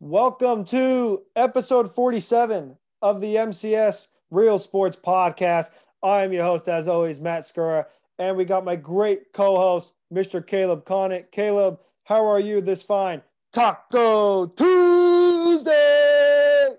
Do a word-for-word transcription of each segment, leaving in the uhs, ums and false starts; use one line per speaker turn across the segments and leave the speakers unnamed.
Welcome to episode forty-seven of the M C S Real Sports Podcast. I am your host, as always, Matt Skura, and we got my great co-host, Mister Caleb Connick. Caleb, how are you this fine Taco Tuesday?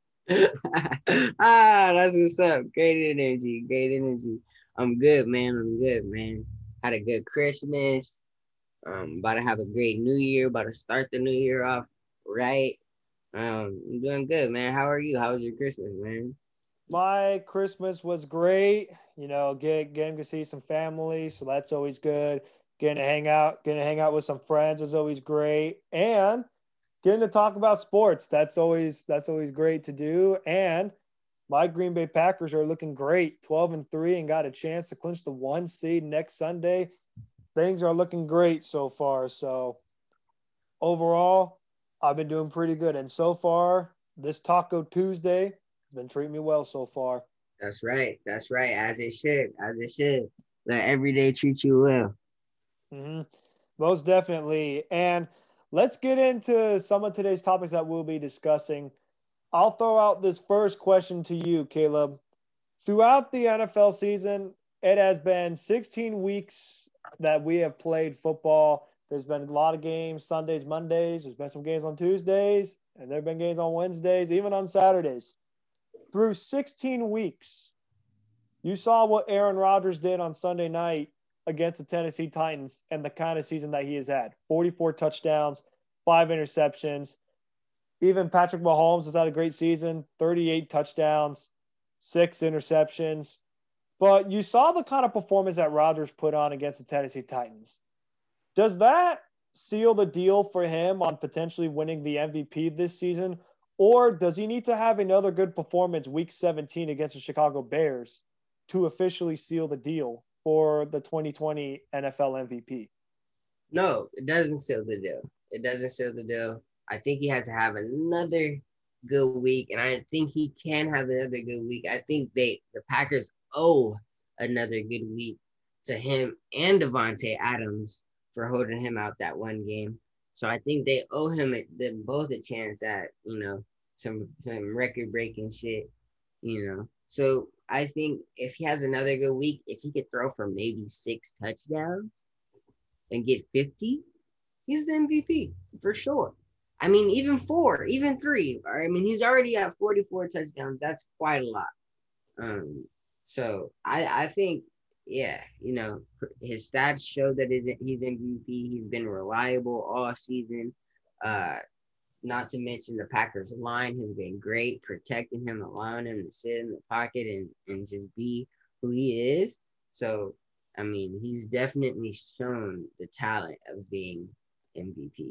ah, that's what's up. Great energy, great energy. I'm good, man. I'm good, man. Had a good Christmas. Um, about to have a great New Year. About to start the New Year off right. Um, I'm doing good, man. How are you? How was your Christmas, man?
My Christmas was great. You know, get, getting to see some family, so that's always good. Getting to hang out, getting to hang out with some friends is always great, and getting to talk about sports. That's always that's always great to do. And my Green Bay Packers are looking great, twelve and three, and got a chance to clinch the one seed next Sunday. Things are looking great so far. So overall, I've been doing pretty good. And so far, this Taco Tuesday has been treating me well so far.
That's right. That's right. As it should. As it should. Let every day treat you well.
Mm-hmm. Most definitely. And let's get into some of today's topics that we'll be discussing. I'll throw out this first question to you, Caleb. Throughout the N F L season, it has been sixteen weeks that we have played football. There's been a lot of games Sundays, Mondays. There's been some games on Tuesdays, and there have been games on Wednesdays, even on Saturdays. Through sixteen weeks, you saw what Aaron Rodgers did on Sunday night against the Tennessee Titans and the kind of season that he has had. forty-four touchdowns, five interceptions. Even Patrick Mahomes has had a great season, thirty-eight touchdowns, six interceptions. But you saw the kind of performance that Rodgers put on against the Tennessee Titans. Does that seal the deal for him on potentially winning the M V P this season? Or does he need to have another good performance week seventeen against the Chicago Bears to officially seal the deal for the twenty twenty N F L M V P?
No, it doesn't seal the deal. It doesn't seal the deal. I think he has to have another good week, and I think he can have another good week. I think they the Packers owe another good week to him and Davante Adams for holding him out that one game. So I think they owe him them both a chance at you know some some record breaking shit. You know, so I think if he has another good week, if he could throw for maybe six touchdowns and get fifty, he's the M V P for sure. I mean, even four, even three. I mean, he's already at forty-four touchdowns. That's quite a lot. Um, so I, I think, yeah, you know, his stats show that he's M V P. He's been reliable all season. Uh, not to mention the Packers line has been great, protecting him, allowing him to sit in the pocket and, and just be who he is. So, I mean, he's definitely shown the talent of being M V P.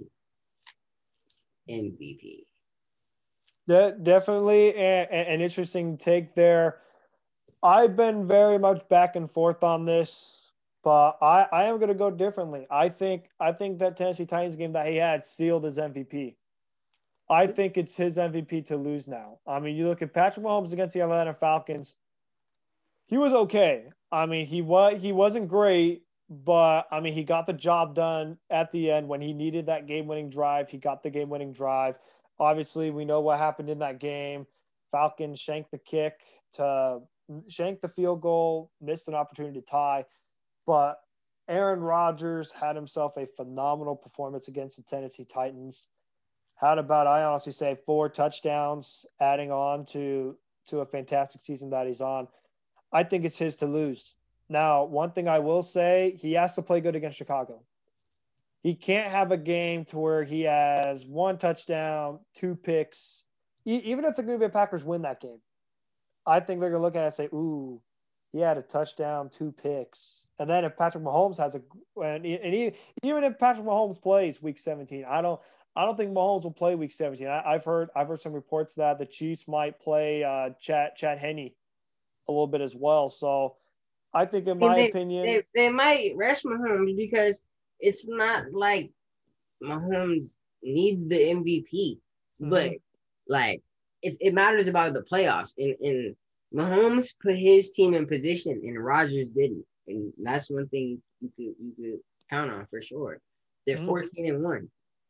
M V P.
De- definitely a- a- an interesting take there. I've been very much back and forth on this, but I, I am going to go differently. I think I think that Tennessee Titans game that he had sealed his M V P. I think it's his M V P to lose now. I mean, you look at Patrick Mahomes against the Atlanta Falcons. He was okay. I mean, he was he wasn't great, but I mean, he got the job done at the end when he needed that game-winning drive. He got the game-winning drive. Obviously, we know what happened in that game. Falcons shanked the kick to shank the field goal, missed an opportunity to tie. But Aaron Rodgers had himself a phenomenal performance against the Tennessee Titans. Had about, I honestly say, four touchdowns, adding on to to a fantastic season that he's on. I think it's his to lose. Now, one thing I will say, he has to play good against Chicago. He can't have a game to where he has one touchdown, two picks. E- even if the Green Bay Packers win that game, I think they're going to look at it and say, ooh, he had a touchdown, two picks. And then if Patrick Mahomes has a and, and he, even if Patrick Mahomes plays week seventeen, I don't I don't think Mahomes will play week seventeen. I, I've heard I've heard some reports that the Chiefs might play uh, Chad Chad Henne a little bit as well. So I think, in
I mean,
my
they,
opinion,
they, they might rush Mahomes because it's not like Mahomes needs the M V P, but
mm-hmm.
like it's it matters about the playoffs. And, and Mahomes put his team in position, and Rodgers didn't, and that's one thing you could you could count on for sure. They're
Mm-hmm.
fourteen and one.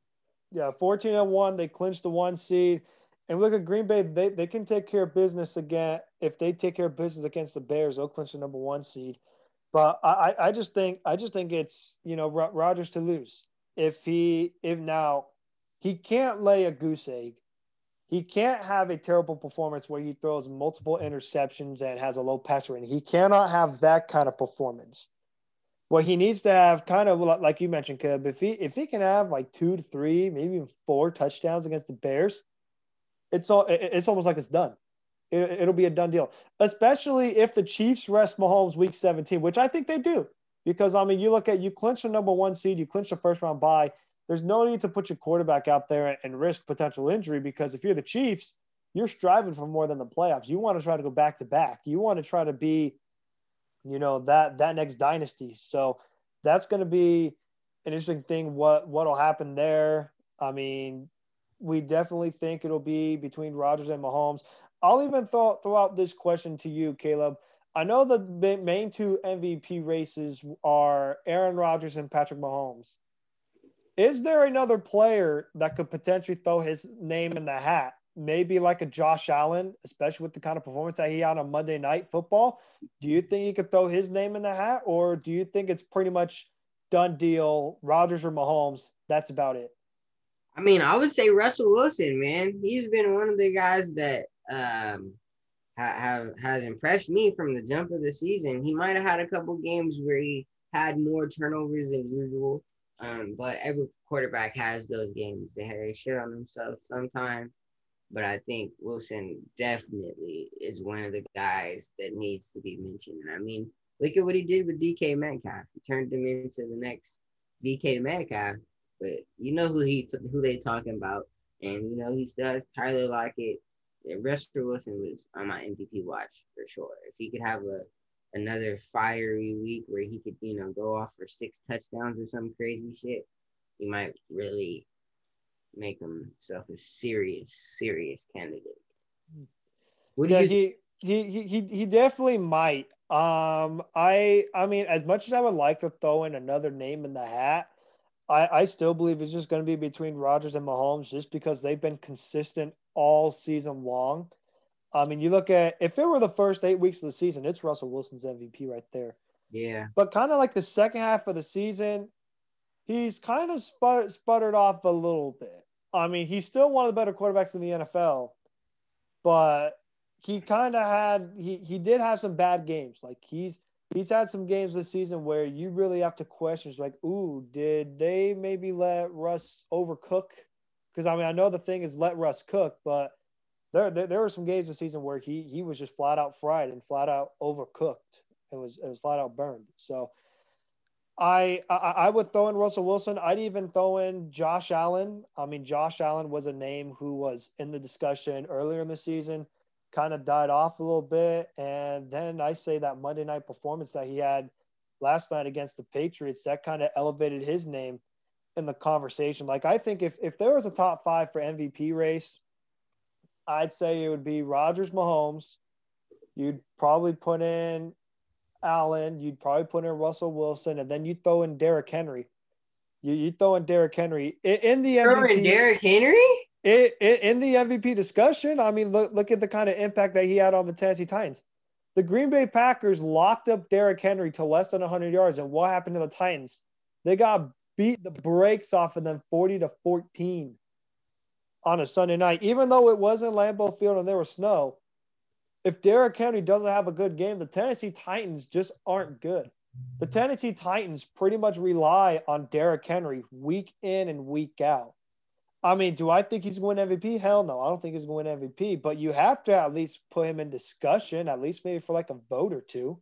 Yeah, fourteen and one. They clinched the one seed. And look at Green Bay. They, they can take care of business again. If they take care of business against the Bears, they'll clinch the number one seed. But I, I just think I just think it's, you know, Rodgers to lose. If he if now he can't lay a goose egg. He can't have a terrible performance where he throws multiple interceptions and has a low passer rating. He cannot have that kind of performance. What he needs to have, kind of like you mentioned, Caleb, if he if he can have like two to three, maybe even four touchdowns against the Bears, it's all it's almost like it's done. It, it'll be a done deal, especially if the Chiefs rest Mahomes week seventeen, which I think they do. Because, I mean, you look at, you clinch the number one seed, you clinch the first round bye. There's no need to put your quarterback out there and risk potential injury, because if you're the Chiefs, you're striving for more than the playoffs. You want to try to go back to back. You want to try to be, you know, that that next dynasty. So that's going to be an interesting thing. What what'll happen there? I mean, we definitely think it'll be between Rodgers and Mahomes. I'll even throw, throw out this question to you, Caleb. I know the main two M V P races are Aaron Rodgers and Patrick Mahomes. Is there another player that could potentially throw his name in the hat? Maybe like a Josh Allen, especially with the kind of performance that he had on Monday Night Football. Do you think he could throw his name in the hat, or do you think it's pretty much done deal, Rodgers or Mahomes? That's about it.
I mean, I would say Russell Wilson, man. He's been one of the guys that um, ha- have has impressed me from the jump of the season. He might have had a couple games where he had more turnovers than usual, um, but every quarterback has those games. They, they shit on themselves sometimes. But I think Wilson definitely is one of the guys that needs to be mentioned. I mean, look at what he did with D K Metcalf. He turned him into the next D K Metcalf. But you know who he who they talking about, and you know he still has Tyler Lockett. And Russell Wilson was on my M V P watch for sure. If he could have a another fiery week where he could, you know, go off for six touchdowns or some crazy shit, he might really make himself a serious, serious candidate.
What do yeah, you? He, he he he definitely might. Um, I I mean, as much as I would like to throw in another name in the hat, I I still believe it's just going to be between Rodgers and Mahomes, just because they've been consistent all season long. I mean, you look at, if it were the first eight weeks of the season, it's Russell Wilson's M V P right there.
Yeah.
But kind of like the second half of the season, he's kind of sput, sputtered off a little bit. I mean, he's still one of the better quarterbacks in the N F L, but he kind of had he he did have some bad games. Like he's he's had some games this season where you really have to question, like, ooh, did they maybe let Russ overcook? Because I mean, I know the thing is let Russ cook, but there there, there were some games this season where he he was just flat out fried and flat out overcooked. It was it was flat out burned. So I, I I would throw in Russell Wilson. I'd even throw in Josh Allen. I mean, Josh Allen was a name who was in the discussion earlier in the season, kind of died off a little bit. And then I say that Monday night performance that he had last night against the Patriots, that kind of elevated his name in the conversation. Like, I think if, if there was a top five for M V P race, I'd say it would be Rodgers, Mahomes. You'd probably put in Allen, you'd probably put in Russell Wilson, and then you throw in Derrick Henry. You you throw in Derrick Henry in, in the M V P.
Throw in Derrick Henry?
In, in, in the M V P discussion, I mean, look look at the kind of impact that he had on the Tennessee Titans. The Green Bay Packers locked up Derrick Henry to less than one hundred yards, and what happened to the Titans? They got beat the brakes off of them forty to fourteen on a Sunday night, even though it wasn't Lambeau Field and there was snow. If Derrick Henry doesn't have a good game, the Tennessee Titans just aren't good. The Tennessee Titans pretty much rely on Derrick Henry week in and week out. I mean, do I think he's going to win M V P? Hell no, I don't think he's going to win M V P, but you have to at least put him in discussion, at least maybe for like a vote or two.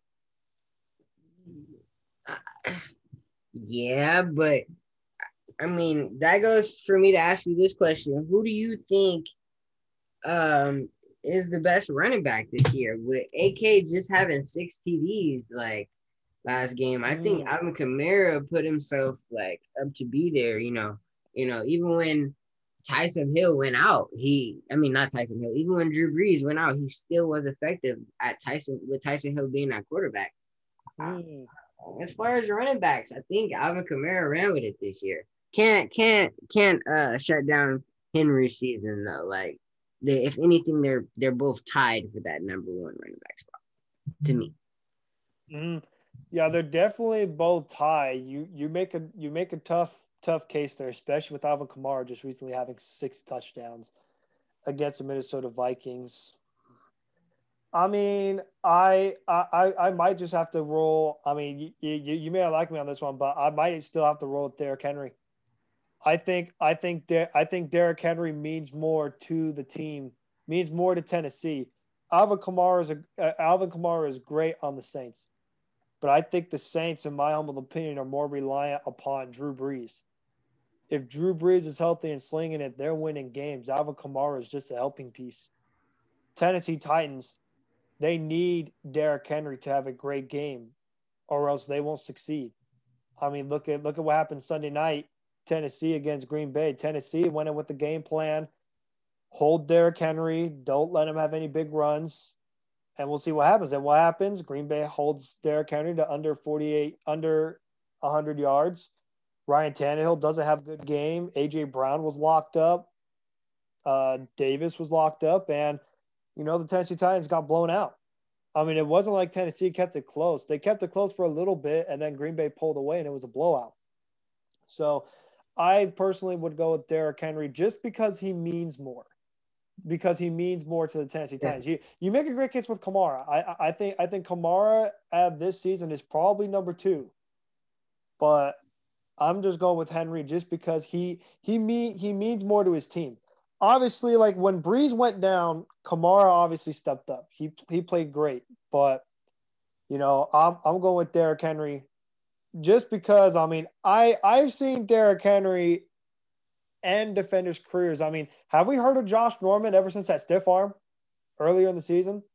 Uh, yeah, but I mean, that goes for me to ask you this question. Who do you think um, is the best running back this year? With A K just having six T Ds like last game, I think mm. Alvin Kamara put himself like up to be there. You know, you know, even when Taysom Hill went out, he, I mean, not Taysom Hill, even when Drew Brees went out, he still was effective at Tyson with Taysom Hill being that quarterback. Mm. As far as running backs, I think Alvin Kamara ran with it this year. can't can't can't uh shut down Henry's season though. Like they, if anything, they're they're both tied for that number one running back spot to me.
Mm, yeah, they're definitely both tied. You you make a you make a tough tough case there, especially with Alvin Kamara just recently having six touchdowns against the Minnesota Vikings. I mean, I I I might just have to roll. I mean, you, you you may not like me on this one, but I might still have to roll with Derrick Henry. I think I think Der- I think Derrick Henry means more to the team, means more to Tennessee. Alvin Kamara is a uh, Alvin Kamara is great on the Saints, but I think the Saints, in my humble opinion, are more reliant upon Drew Brees. If Drew Brees is healthy and slinging it, they're winning games. Alvin Kamara is just a helping piece. Tennessee Titans, they need Derrick Henry to have a great game, or else they won't succeed. I mean, look at look at what happened Sunday night. Tennessee against Green Bay. Tennessee went in with the game plan: hold Derrick Henry, don't let him have any big runs, and we'll see what happens. And what happens? Green Bay holds Derrick Henry to under forty-eight, under one hundred yards. Ryan Tannehill doesn't have a good game. A J Brown was locked up. Uh, Davis was locked up, and you know the Tennessee Titans got blown out. I mean, it wasn't like Tennessee kept it close. They kept it close for a little bit, and then Green Bay pulled away, and it was a blowout. So I personally would go with Derrick Henry just because he means more. Because he means more to the Tennessee
Yeah.
Titans. You you make a great case with Kamara. I I think I think Kamara at this season is probably number two. But I'm just going with Henry just because he he me he means more to his team. Obviously, like when Breeze went down, Kamara obviously stepped up. He he played great, but you know I'm I'm going with Derrick Henry just because. I mean, I I've seen Derrick Henry end defenders' careers. I mean, have we heard of Josh Norman ever since that stiff arm earlier in the season?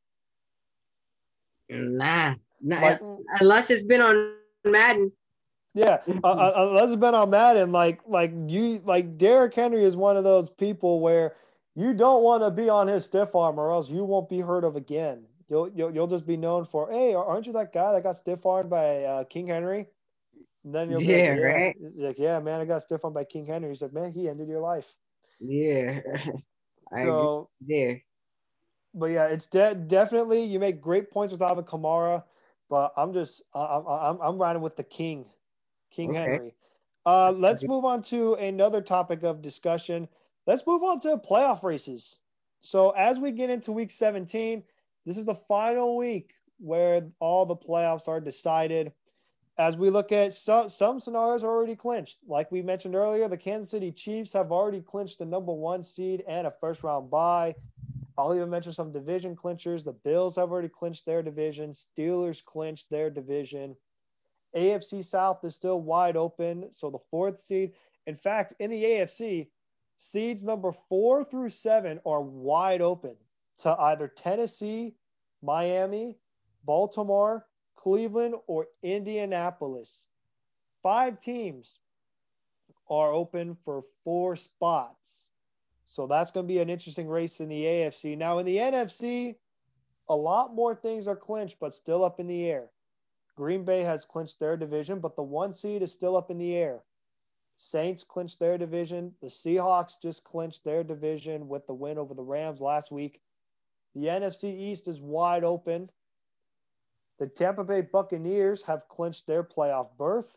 Nah, nah.
Like,
Unless it's been on Madden.
yeah, uh, uh, unless it's been on Madden, like like you like Derrick Henry is one of those people where you don't want to be on his stiff arm, or else you won't be heard of again. You'll you'll, you'll just be known for, hey, aren't you that guy that got stiff armed by uh, King Henry? And then you'll be like,
Yeah,
yeah,
right.
like yeah, man, I got stiff armed by King Henry. He's like, man, he ended your life.
Yeah, I agree
So,
there.
but yeah, it's de- definitely you make great points with Alvin Kamara, but I'm just I- I'm I'm riding with the King, King
Okay.
Henry. Uh, let's move on to another topic of discussion. Let's move on to playoff races. So as we get into week seventeen, this is the final week where all the playoffs are decided. As we look at some, some scenarios are already clinched. Like we mentioned earlier, the Kansas City Chiefs have already clinched the number one seed and a first round bye. I'll even mention some division clinchers. The Bills have already clinched their division. Steelers clinched their division. A F C South is still wide open. So the fourth seed, in fact, in the A F C, seeds number four through seven are wide open to either Tennessee, Miami, Baltimore, Cleveland, or Indianapolis. Five teams are open for four spots. So that's going to be an interesting race in the A F C. Now, in the N F C, a lot more things are clinched, but still up in the air. Green Bay has clinched their division, but the one seed is still up in the air. Saints clinched their division. The Seahawks just clinched their division with the win over the Rams last week. The N F C East is wide open. The Tampa Bay Buccaneers have clinched their playoff berth.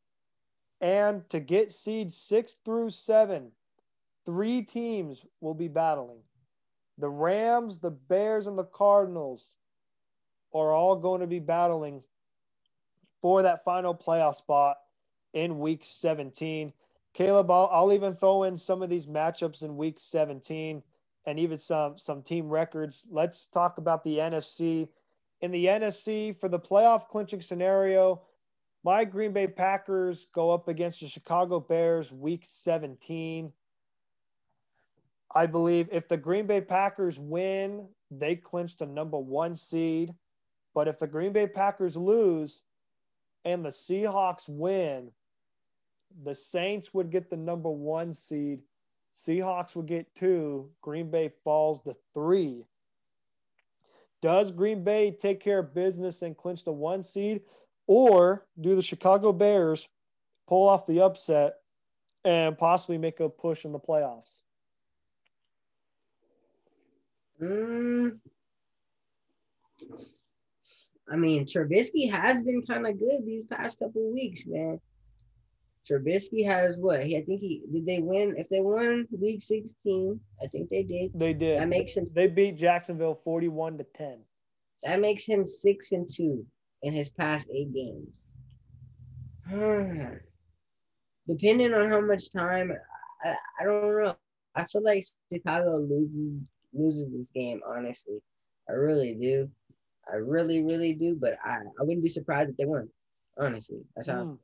And to get seeds six through seven, three teams will be battling. The Rams, the Bears, and the Cardinals are all going to be battling for that final playoff spot in week seventeen. Caleb, I'll, I'll even throw in some of these matchups in week seventeen and even some, some team records. Let's talk about the N F C. In the N F C, for the playoff clinching scenario, my Green Bay Packers go up against the Chicago Bears week seventeen. I believe if the Green Bay Packers win, they clinch the number one seed. But if the Green Bay Packers lose and the Seahawks win, the Saints would get the number one seed. Seahawks would get two. Green Bay falls to three. Does Green Bay take care of business and clinch the one seed? Or do the Chicago Bears pull off the upset and possibly make a push in the playoffs?
Mm, I mean, Trubisky has been kind of good these past couple of weeks, man. Trubisky has what? He, I think he did. They win. If they won Week sixteen, I think they did.
They
That
did.
makes him.
They beat Jacksonville forty-one to ten.
That makes him six and two in his past eight games. Depending on how much time, I, I don't know. I feel like Chicago loses loses this game. Honestly, I really do. I really, really do. But I, I wouldn't be surprised if they won. Honestly, that's how.
Mm.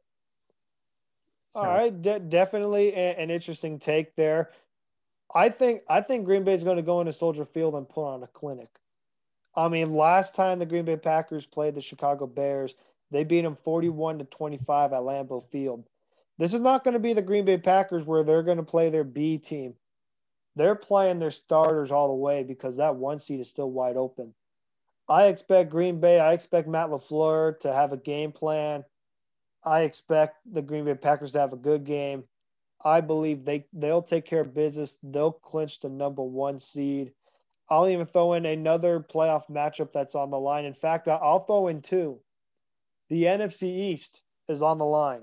So.
All right, De- definitely a- an interesting take there. I think I think Green Bay is going to go into Soldier Field and put on a clinic. I mean, last time the Green Bay Packers played the Chicago Bears, they beat them forty-one to twenty-five at Lambeau Field. This is not going to be the Green Bay Packers where they're going to play their B team. They're playing their starters all the way because that one seat is still wide open. I expect Green Bay, I expect Matt LaFleur to have a game plan. I expect the Green Bay Packers to have a good game. I believe they, they'll take care of business. They'll clinch the number one seed. I'll even throw in another playoff matchup that's on the line. In fact, I'll throw in two. The N F C East is on the line.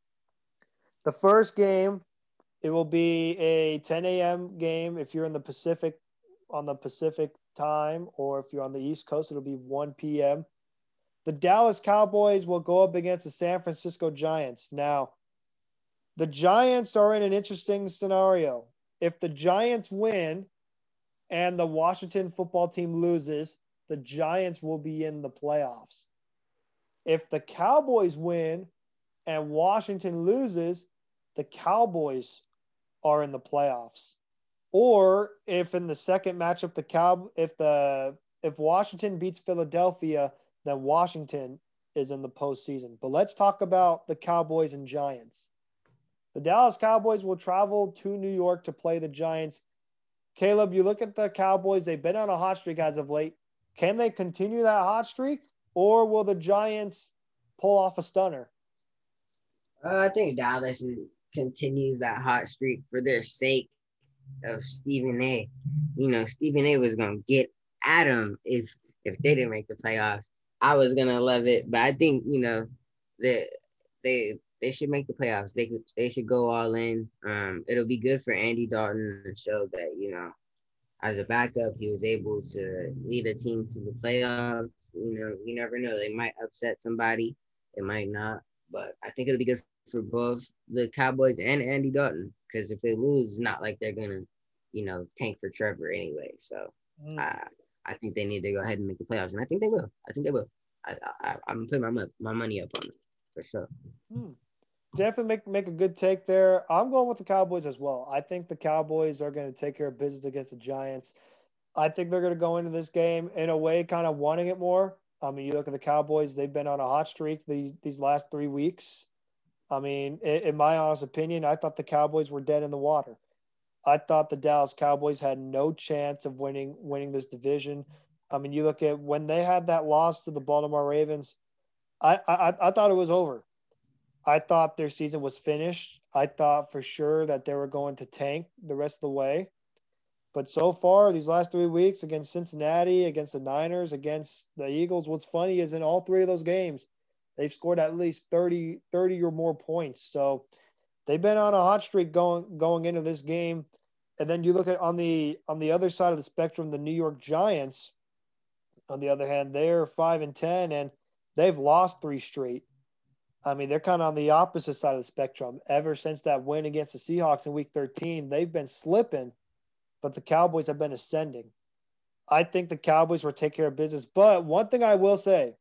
The first game, it will be a ten a.m. game if you're in the Pacific, on the Pacific time, or if you're on the East Coast, it'll be one p.m. The Dallas Cowboys will go up against the San Francisco Giants. Now, the Giants are in an interesting scenario. If the Giants win and the Washington football team loses, the Giants will be in the playoffs. If the Cowboys win and Washington loses, the Cowboys are in the playoffs. Or if in the second matchup, the Cow if the if Washington beats Philadelphia, then Washington is in the postseason. But let's talk about the Cowboys and Giants. The Dallas Cowboys will travel to New York to play the Giants. Caleb, you look at the Cowboys, they've been on a hot streak as of late. Can they continue that hot streak, or will the Giants pull off a stunner?
Uh, I think Dallas continues that hot streak for their sake of Stephen A. You know, Stephen A was gonna get at them if if they didn't make the playoffs. I was gonna love it, but I think you know that they they should make the playoffs. They could they should go all in. Um, it'll be good for Andy Dalton to show that you know, as a backup, he was able to lead a team to the playoffs. You know, you never know. They might upset somebody. It might not. But I think it'll be good for both the Cowboys and Andy Dalton because if they lose, it's not like they're gonna, you know, tank for Trevor anyway. So mm. uh, I think they need to go ahead and make the playoffs, and I think they will. I think they will. I, I, I'm putting my my money up on it for sure.
Hmm. Definitely make make a good take there. I'm going with the Cowboys as well. I think the Cowboys are going to take care of business against the Giants. I think they're going to go into this game in a way kind of wanting it more. I mean, you look at the Cowboys, they've been on a hot streak these these last three weeks. I mean, in, in my honest opinion, I thought the Cowboys were dead in the water. I thought the Dallas Cowboys had no chance of winning winning this division. I mean, you look at when they had that loss to the Baltimore Ravens, I I, I thought it was over. I thought their season was finished. I thought for sure that they were going to tank the rest of the way. But so far, these last three weeks against Cincinnati, against the Niners, against the Eagles, what's funny is in all three of those games, they've scored at least thirty, thirty or more points. So they've been on a hot streak going going into this game. And then you look at on the on the other side of the spectrum, the New York Giants, on the other hand, they're five and ten and they've lost three straight. I mean, they're kind of on the opposite side of the spectrum. Ever since that win against the Seahawks in week thirteen, they've been slipping, but the Cowboys have been ascending. I think the Cowboys will take care of business. But one thing I will say,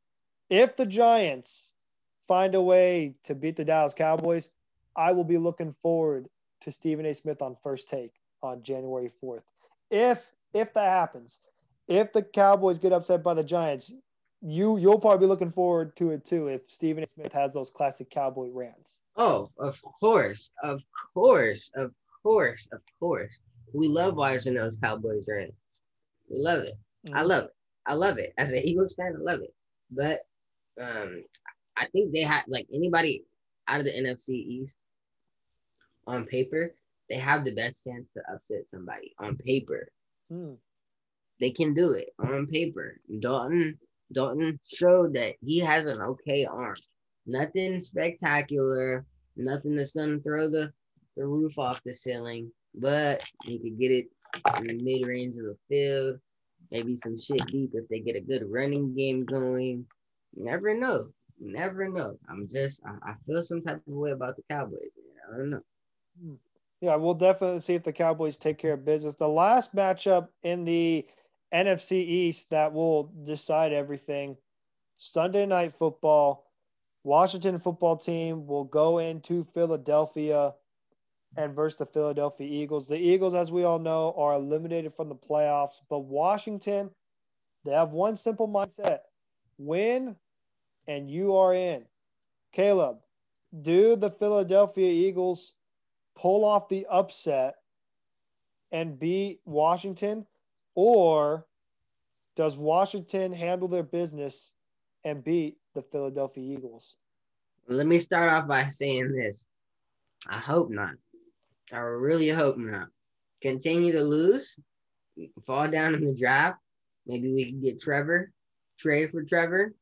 if the Giants find a way to beat the Dallas Cowboys, I will be looking forward to Stephen A. Smith on First Take on January fourth. If if that happens, if the Cowboys get upset by the Giants, you you'll probably be looking forward to it too if Stephen A. Smith has those classic Cowboy rants.
Oh, of course, of course, of course, of course. We love watching those Cowboys rants. We love it. Mm-hmm. I love it. I love it. As an Eagles fan, I love it. But um, I think they had like anybody out of the N F C East on paper, they have the best chance to upset somebody on paper.
Hmm.
They can do it on paper. Dalton Dalton showed that he has an okay arm. Nothing spectacular, nothing that's gonna throw the, the roof off the ceiling, but he could get it in the mid range of the field. Maybe some shit deep if they get a good running game going. You never know. You never know. I'm just I, I feel some type of way about the Cowboys. Man. I don't know.
Hmm. Yeah, we'll definitely see if the Cowboys take care of business. The last matchup in the N F C East that will decide everything. Sunday Night Football. Washington football team will go into Philadelphia and versus the Philadelphia Eagles. The Eagles, as we all know, are eliminated from the playoffs, but Washington, they have one simple mindset: win and you are in. Caleb, do the Philadelphia Eagles pull off the upset and beat Washington, or does Washington handle their business and beat the Philadelphia Eagles?
Let me start off by saying this. I hope not. I really hope not. Continue to lose, fall down in the draft. Maybe we can get Trevor, trade for Trevor.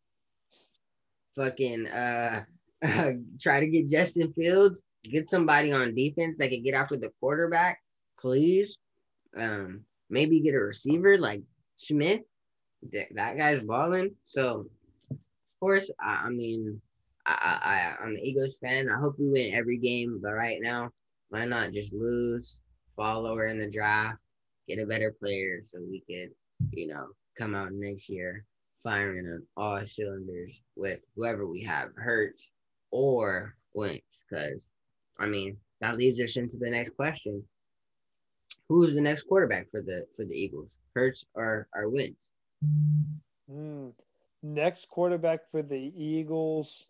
Fucking uh, uh try to get Justin Fields, get somebody on defense that can get after the quarterback, please. Um, maybe get a receiver like Smith. That, that guy's balling. So, of course, I, I mean, I, I, I'm an Eagles fan. I hope we win every game, but right now, why not just lose, fall lower in the draft, get a better player so we could, you know, come out next year firing on all cylinders with whoever we have, Hurts or Wentz. Because, I mean, that leads us into the next question. Who is the next quarterback for the for the Eagles? Hurts or, or Wentz?
Hmm. Next quarterback for the Eagles.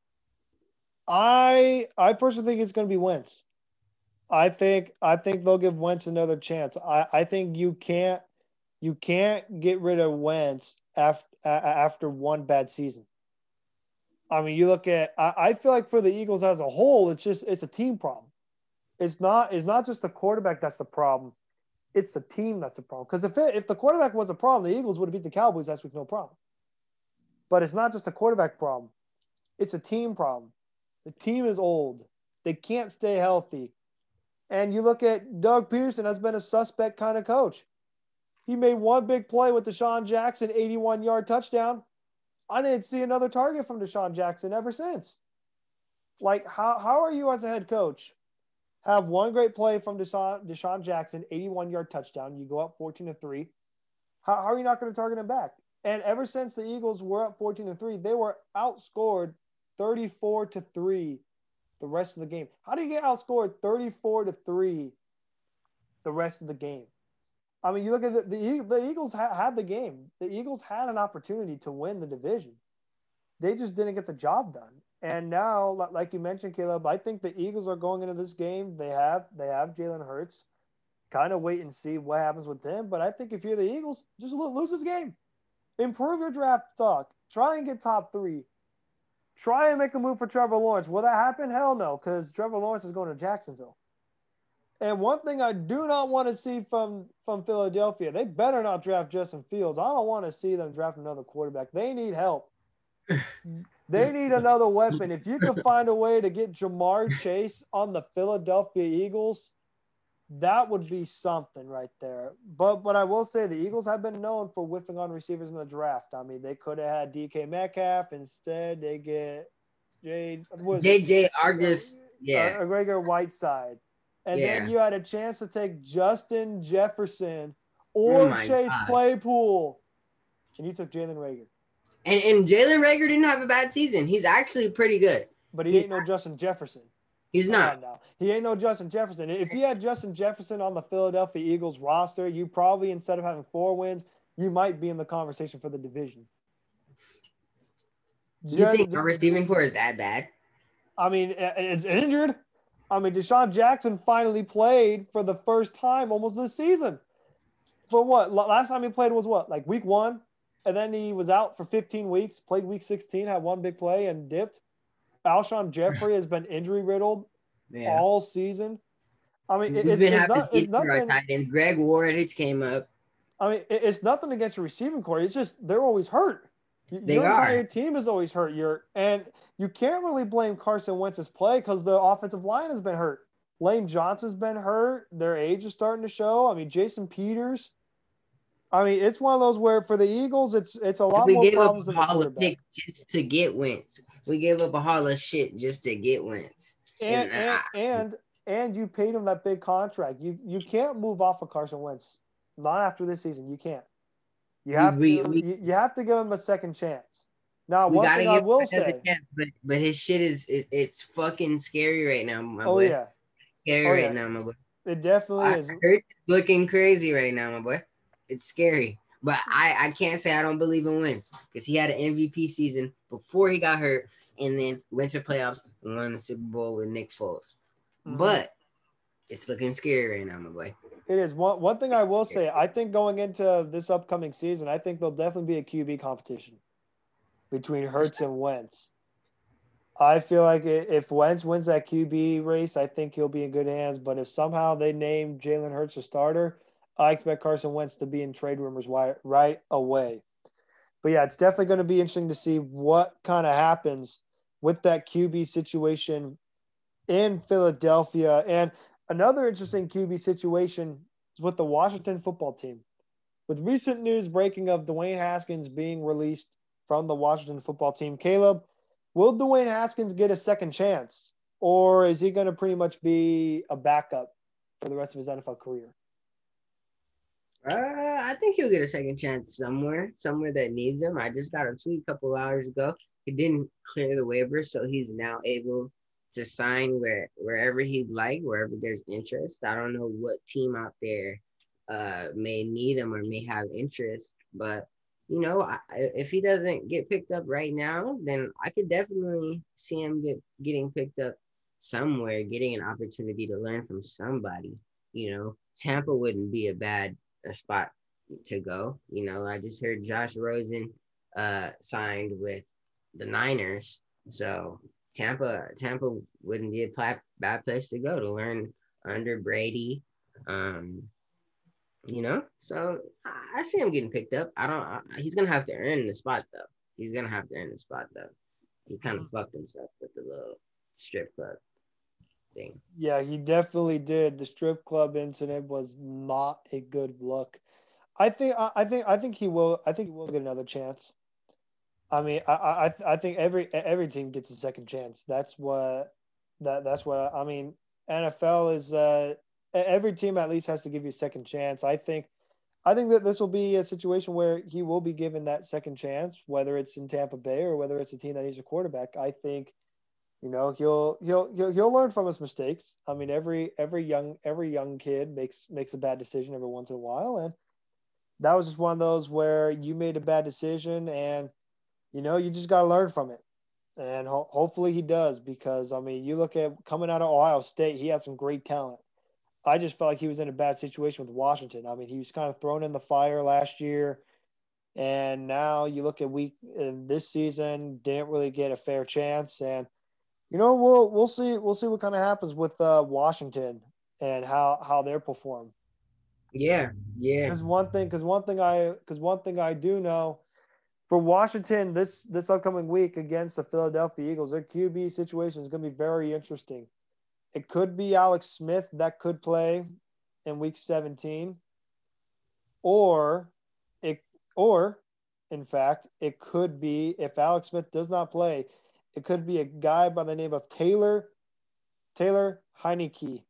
I I personally think it's going to be Wentz. I think I think they'll give Wentz another chance. I, I think you can't you can't get rid of Wentz after after one bad season. I mean, you look at I, I feel like for the Eagles as a whole, it's just it's a team problem. It's not it's not just the quarterback that's the problem. It's the team that's the problem. Because if it, if the quarterback was a problem, the Eagles would have beat the Cowboys last week, no problem. But it's not just a quarterback problem. It's a team problem. The team is old. They can't stay healthy. And you look at Doug Peterson has been a suspect kind of coach. He made one big play with Deshaun Jackson, eighty-one-yard touchdown. I didn't see another target from Deshaun Jackson ever since. Like, how, how are you as a head coach? Have one great play from Deshaun, Deshaun Jackson, eighty-one-yard touchdown. You go up fourteen to three. How, how are you not going to target him back? And ever since the Eagles were up fourteen to three, they were outscored thirty-four to three the rest of the game. How do you get outscored thirty-four to three the rest of the game? I mean, you look at the, the, the Eagles ha- had the game. The Eagles had an opportunity to win the division. They just didn't get the job done. And now, like you mentioned, Caleb, I think the Eagles are going into this game. They have they have Jalen Hurts. Kind of wait and see what happens with him. But I think if you're the Eagles, just lose this game. Improve your draft stock. Try and get top three. Try and make a move for Trevor Lawrence. Will that happen? Hell no, because Trevor Lawrence is going to Jacksonville. And one thing I do not want to see from, from Philadelphia, they better not draft Justin Fields. I don't want to see them draft another quarterback. They need help. They need another weapon. If you could find a way to get Jamar Chase on the Philadelphia Eagles, that would be something right there. But but I will say the Eagles have been known for whiffing on receivers in the draft. I mean, they could have had D K Metcalf. Instead, they get J,
J J Argus, yeah,
a, a regular Whiteside. And
yeah.
then you had a chance to take Justin Jefferson
Oh
or
my
Chase
God.
Claypool. And you took Jalen Reagor.
And and Jalen Reagor didn't have a bad season. He's actually pretty good.
But he
He's
ain't no Justin Jefferson.
He's
Come
not.
on now. He ain't no Justin Jefferson. If you had Justin Jefferson on the Philadelphia Eagles roster, you probably, instead of having four wins, you might be in the conversation for the division.
You Just, think our receiving core is that bad?
I mean, it's injured. I mean, Deshaun Jackson finally played for the first time almost this season. For what? Last time he played was what? Like week one? And then he was out for fifteen weeks, played week sixteen, had one big play and dipped. Alshon Jeffrey has been injury riddled yeah. all season. I mean, it,
We've
it's
been
it's
having
not it's
needs for our
nothing.
tight end. Greg Ward, it's came up.
I mean, it, it's nothing against your receiving core. It's just they're always hurt. Y-
They
Your
are.
entire team is always hurt. You're and you can't really blame Carson Wentz's play because the offensive line has been hurt. Lane Johnson's been hurt. Their age is starting to show. I mean, Jason Peters. I mean, it's one of those where for the Eagles, it's it's a lot
We
more
gave up
problems
a
than the
haul of
quarterback.
picks just to get Wentz. We gave up a haul of shit just to get Wentz.
And
And
and
I,
and and you paid him that big contract. You you can't move off of Carson Wentz. Not after this season. You can't. You
we
have
we
to
we,
you, you have to give him a second chance. Now,
we
one
gotta
thing I
give
will
him another
say,
chance, but but his shit is, is it's fucking scary right now, my
oh
boy.
yeah, oh
Scary right
yeah,
now, my boy.
it definitely
I
is.
heard it's looking crazy right now, my boy. It's scary. But I, I can't say I don't believe in Wentz because he had an M V P season before he got hurt and then went to playoffs and won the Super Bowl with Nick Foles.
Mhm.
But it's looking scary right now, my boy.
It is one one thing I will say. I think going into this upcoming season, I think there'll definitely be a Q B competition between Hurts and Wentz. I feel like if Wentz wins that Q B race, I think he'll be in good hands. But if somehow they name Jalen Hurts a starter, I expect Carson Wentz to be in trade rumors right away. But yeah, it's definitely going to be interesting to see what kind of happens with that Q B situation in Philadelphia. And another interesting Q B situation is with the Washington football team. With recent news breaking of Dwayne Haskins being released from the Washington football team, Caleb, will Dwayne Haskins get a second chance? Or is he going to pretty much be a backup for the rest of his N F L career?
Uh, I think he'll get a second chance somewhere, somewhere that needs him. I just got a tweet a couple hours ago. He didn't clear the waivers, so he's now able to sign where wherever he'd like, wherever there's interest. I don't know what team out there uh may need him or may have interest, but you know, I, if he doesn't get picked up right now, then I could definitely see him get getting picked up somewhere, getting an opportunity to learn from somebody. You know, Tampa wouldn't be a bad a spot to go. You know, I just heard Josh Rosen uh signed with the Niners, so Tampa Tampa wouldn't be a pla- bad place to go to learn under Brady. Um, you know, so I, I see him getting picked up. I don't. I, he's gonna have to earn the spot though. He's gonna have to earn the spot though. He kind of fucked himself with the little strip club thing.
Yeah, he definitely did. The strip club incident was not a good look. I think I think I think he will I think he will get another chance. I mean, I I I think every every team gets a second chance. That's what that that's what I mean. N F L is uh every team at least has to give you a second chance. I think I think that this will be a situation where he will be given that second chance, whether it's in Tampa Bay or whether it's a team that needs a quarterback. I think you know he'll he'll he'll, he'll learn from his mistakes. I mean, every every young every young kid makes makes a bad decision every once in a while, and that was just one of those where you made a bad decision and you know you just got to learn from it and ho- hopefully he does because I mean you look at coming out of Ohio State, he had some great talent. I just felt like he was in a bad situation with Washington. I mean, he was kind of thrown in the fire last year, and now you look at week in this season, didn't really get a fair chance. And you know, we'll we'll see we'll see what kind of happens with uh, Washington and how how they perform.
Yeah, yeah,
Because one thing, because one thing I because one thing I do know for Washington this this upcoming week against the Philadelphia Eagles, their Q B situation is going to be very interesting. It could be Alex Smith that could play in week seventeen, or it or in fact, it could be if Alex Smith does not play, it could be a guy by the name of Taylor Taylor Heineke.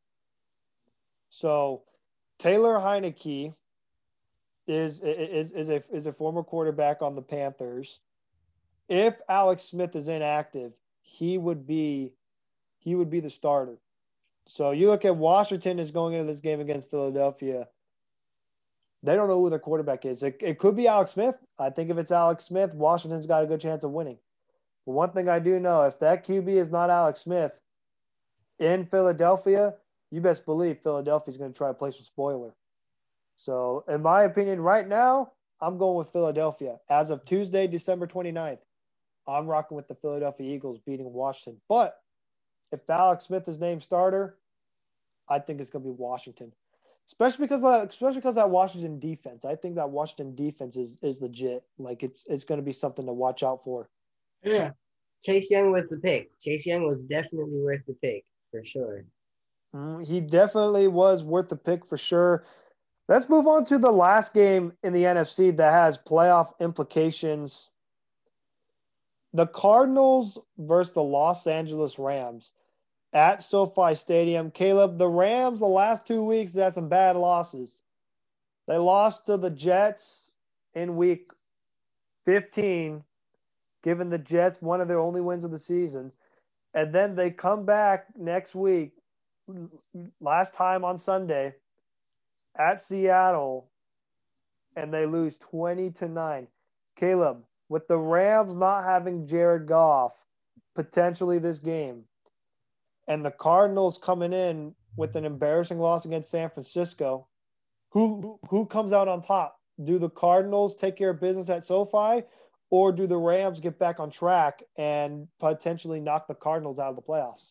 So Taylor Heineke is is is a is a former quarterback on the Panthers. If Alex Smith is inactive, he would be he would be the starter. So you look at Washington is going into this game against Philadelphia. They don't know who their quarterback is. It, it could be Alex Smith. I think if it's Alex Smith, Washington's got a good chance of winning. But one thing I do know, if that Q B is not Alex Smith in Philadelphia, you best believe Philadelphia's going to try to place a spoiler. So, in my opinion, right now, I'm going with Philadelphia. As of Tuesday, December twenty-ninth, I'm rocking with the Philadelphia Eagles beating Washington. But if Alex Smith is named starter, I think it's going to be Washington, especially because that, especially because that Washington defense. I think that Washington defense is is legit. Like it's it's going to be something to watch out for.
Yeah. Chase Young was the pick. Chase Young was definitely worth the pick for sure.
Mm, he definitely was worth the pick for sure. Let's move on to the last game in the N F C that has playoff implications. The Cardinals versus the Los Angeles Rams at SoFi Stadium. Caleb, the Rams the last two weeks had some bad losses. They lost to the Jets in week fifteen, giving the Jets one of their only wins of the season. And then they come back next week, last time on Sunday, at Seattle, and they lose twenty to nine. Caleb, with the Rams not having Jared Goff potentially this game, and the Cardinals coming in with an embarrassing loss against San Francisco, who who comes out on top? Do the Cardinals take care of business at SoFi, or do the Rams get back on track and potentially knock the Cardinals out of the playoffs?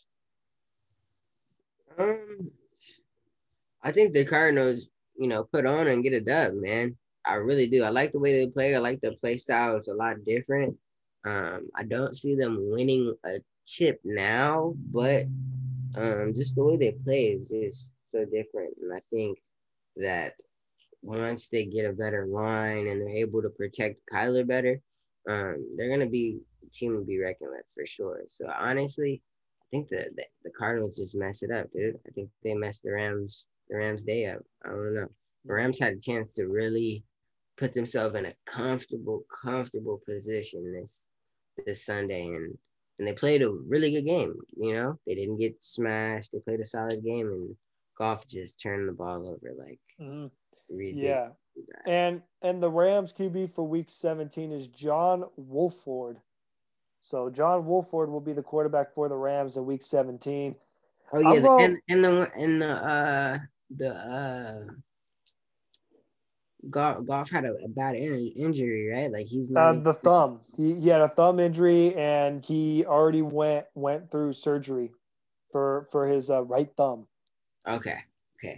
Um, I think the Cardinals, you know, put on and get a dub, man. I really do. I like the way they play. I like their play style. It's a lot different. Um, I don't see them winning a chip now, but um, just the way they play is just so different. And I think that once they get a better line and they're able to protect Kyler better, um, they're gonna be a team to be reckoned with for sure. So honestly, I think the, the the Cardinals just messed it up, dude. I think they messed the Rams the Rams day up. I don't know. The Rams had a chance to really put themselves in a comfortable, comfortable position this this Sunday, and and they played a really good game. You know, they didn't get smashed. They played a solid game, and Goff just turned the ball over like
mm-hmm.
ridiculous.
Yeah, and and the Rams Q B for Week seventeen is John Wolford. So John Wolford will be the quarterback for the Rams in Week seventeen.
Oh yeah, going, and and the and the uh the uh Goff, Goff had a, a bad injury, right? Like he's not
uh,
even...
the thumb. He he had a thumb injury, and he already went went through surgery for for his uh, right thumb.
Okay. Okay.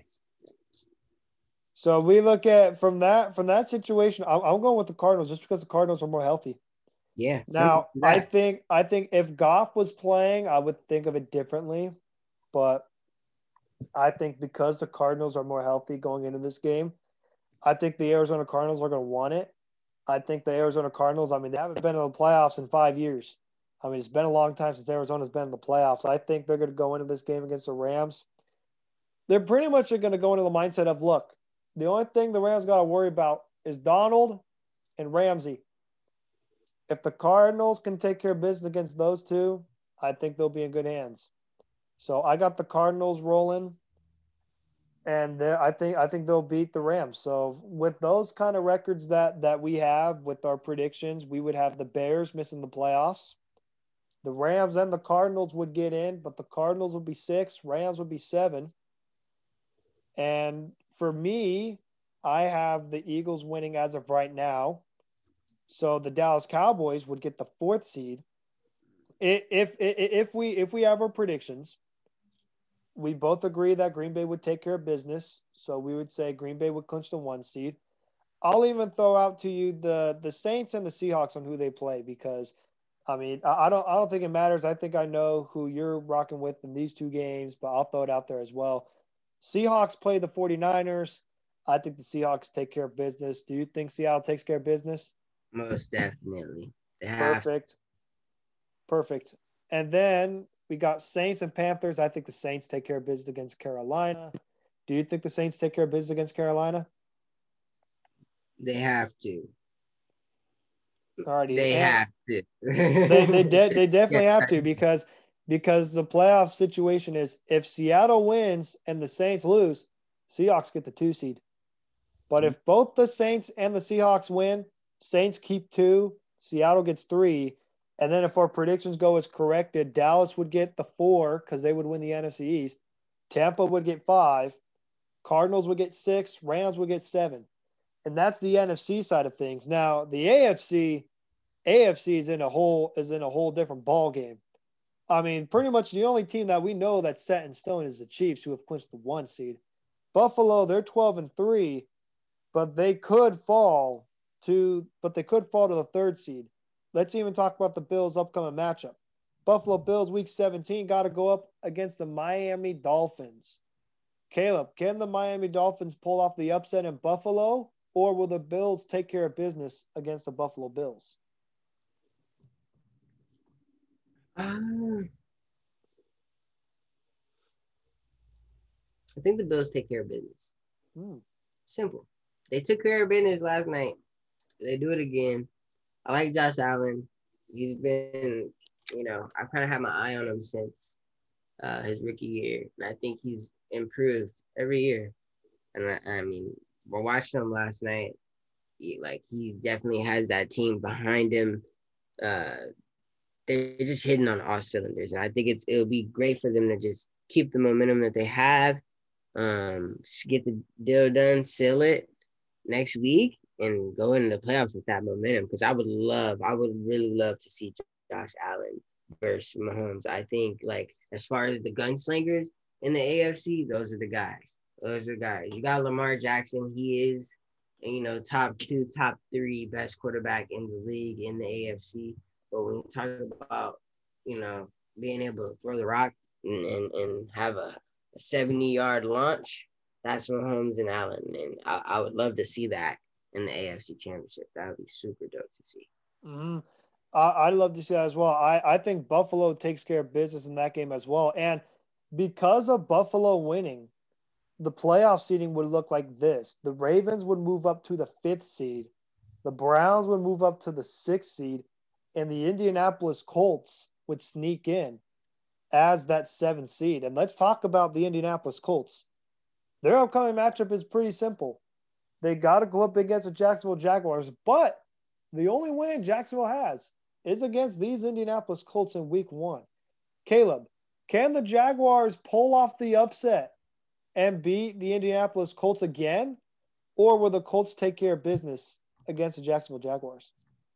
So we look at from that from that situation. I'm, I'm going with the Cardinals just because the Cardinals are more healthy.
Yeah.
Now I think I think if Goff was playing, I would think of it differently, but I think because the Cardinals are more healthy going into this game, I think the Arizona Cardinals are going to want it. I think the Arizona Cardinals, I mean, they haven't been in the playoffs in five years. I mean, it's been a long time since Arizona's been in the playoffs. I think they're going to go into this game against the Rams. They're pretty much going to go into the mindset of, look, the only thing the Rams got to worry about is Donald and Ramsey. If the Cardinals can take care of business against those two, I think they'll be in good hands. So I got the Cardinals rolling. And I think I think they'll beat the Rams. So with those kind of records that that we have with our predictions, we would have the Bears missing the playoffs. The Rams and the Cardinals would get in, but the Cardinals would be six, Rams would be seven. And for me, I have the Eagles winning as of right now. So the Dallas Cowboys would get the fourth seed. If if if we if we have our predictions, we both agree that Green Bay would take care of business. So we would say Green Bay would clinch the one seed. I'll even throw out to you the, the Saints and the Seahawks on who they play because, I mean, I, I don't I don't think it matters. I think I know who you're rocking with in these two games, but I'll throw it out there as well. Seahawks play the 49ers. I think the Seahawks take care of business. Do you think Seattle takes care of business?
Most definitely.
They have. Perfect. Perfect. And then we got Saints and Panthers. I think the Saints take care of business against Carolina. Do you think the Saints take care of business against Carolina?
They have to.
Alrighty.
They and have to.
they they de- they definitely yeah. have to because because the playoff situation is if Seattle wins and the Saints lose, Seahawks get the two seed. But mm-hmm. if both the Saints and the Seahawks win, Saints keep two, Seattle gets three. And then if our predictions go as corrected, Dallas would get the four because they would win the N F C East. Tampa would get five. Cardinals would get six. Rams would get seven. And that's the N F C side of things. Now, the A F C, A F C is in a whole is in a whole different ball game I mean, pretty much the only team that we know that's set in stone is the Chiefs, who have clinched the one seed. Buffalo, they're twelve and three, but they could fall to, but they could fall to the third seed. Let's even talk about the Bills' upcoming matchup. Buffalo Bills, week seventeen, got to go up against the Miami Dolphins. Caleb, can the Miami Dolphins pull off the upset in Buffalo, or will the Bills take care of business against the Buffalo Bills?
Uh, I think the Bills take care of business.
Hmm.
Simple. They took care of business last night. They do it again. I like Josh Allen. He's been, you know, I've kind of had my eye on him since uh, his rookie year, and I think he's improved every year. And I, I mean, we're watching him last night. He, like he definitely has that team behind him. Uh, they're just hitting on all cylinders, and I think it's it'll be great for them to just keep the momentum that they have, um, get the deal done, seal it next week, and go into the playoffs with that momentum. Because I would love, I would really love to see Josh Allen versus Mahomes. I think like as far as the gunslingers in the A F C, those are the guys. Those are the guys. You got Lamar Jackson. He is, you know, top two, top three best quarterback in the league in the A F C. But when you talk about, you know, being able to throw the rock and, and, and have a, a seventy yard launch, that's Mahomes and Allen. And I, I would love to see that in the A F C Championship. That would be super dope to see.
Mm-hmm. I, I'd love to see that as well. I, I think Buffalo takes care of business in that game as well. And because of Buffalo winning, the playoff seeding would look like this. The Ravens would move up to the fifth seed. The Browns would move up to the sixth seed. And the Indianapolis Colts would sneak in as that seventh seed. And let's talk about the Indianapolis Colts. Their upcoming matchup is pretty simple. They got to go up against the Jacksonville Jaguars, but the only win Jacksonville has is against these Indianapolis Colts in week one. Caleb, can the Jaguars pull off the upset and beat the Indianapolis Colts again, or will the Colts take care of business against the Jacksonville Jaguars?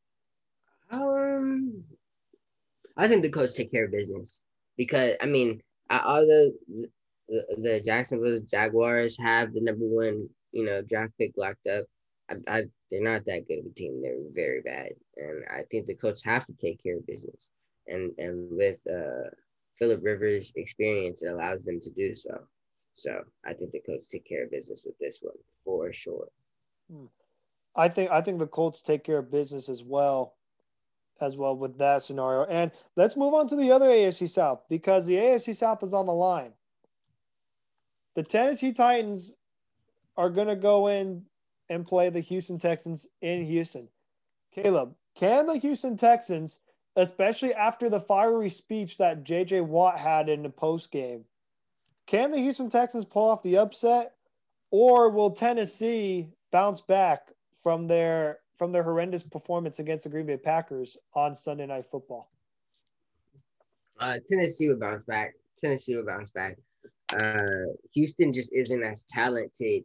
Um, I think the Colts take care of business because I mean, although the, the Jacksonville Jaguars have the number one, you know, draft pick locked up, I, I, they're not that good of a team. They're very bad, and I think the Colts have to take care of business. And and with uh, Philip Rivers' experience, it allows them to do so. So I think the Colts take care of business with this one for sure.
I think I think the Colts take care of business as well, as well with that scenario. And let's move on to the other A F C South because the A F C South is on the line. The Tennessee Titans are going to go in and play the Houston Texans in Houston. Caleb, can the Houston Texans, especially after the fiery speech that J J Watt had in the post game, can the Houston Texans pull off the upset, or will Tennessee bounce back from their from their horrendous performance against the Green Bay Packers on Sunday Night Football?
Uh, Tennessee would bounce back. Tennessee would bounce back. Uh, Houston just isn't as talented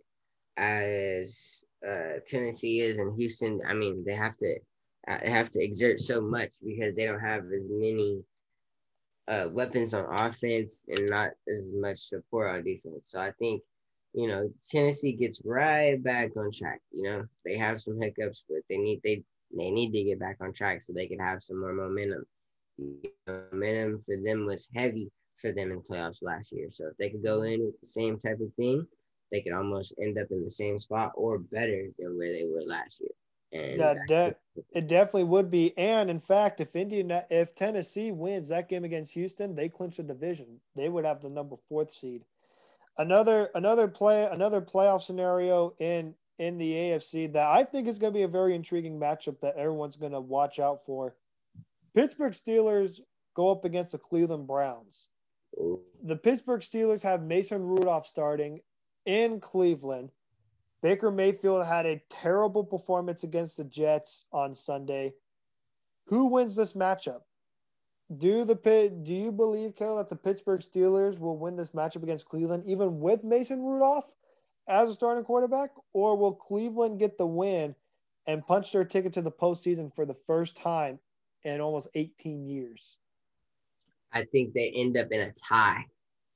as uh, Tennessee is, and Houston. I mean, they have to uh, they have to exert so much because they don't have as many uh, weapons on offense and not as much support on defense. So I think, you know, Tennessee gets right back on track. You know, they have some hiccups, but they need they they need to get back on track so they can have some more momentum. Momentum for them was heavy for them in playoffs last year. So if they could go in with the same type of thing, they could almost end up in the same spot or better than where they were last year. And
Yeah, de- it definitely would be. And in fact, if Indiana, if Tennessee wins that game against Houston, they clinch the division. They would have the number fourth seed. Another another play another playoff scenario in in the A F C that I think is going to be a very intriguing matchup that everyone's going to watch out for. Pittsburgh Steelers go up against the Cleveland Browns. The Pittsburgh Steelers have Mason Rudolph starting in Cleveland. Baker Mayfield had a terrible performance against the Jets on Sunday. Who wins this matchup? Do the do you believe, Kel, that the Pittsburgh Steelers will win this matchup against Cleveland, even with Mason Rudolph as a starting quarterback, or will Cleveland get the win and punch their ticket to the postseason for the first time in almost eighteen years?
I think they end up in a tie.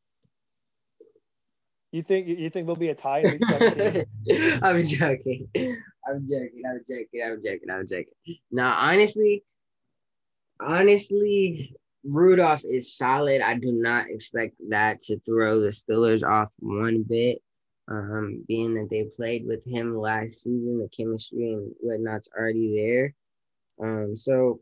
You think you think there'll be a tie in week seventeen?
I'm joking. I'm joking. I'm joking. I'm joking. I'm joking. Now, honestly, honestly, Rudolph is solid. I do not expect that to throw the Steelers off one bit. Um, being that they played with him last season, the chemistry and whatnot's already there. Um, so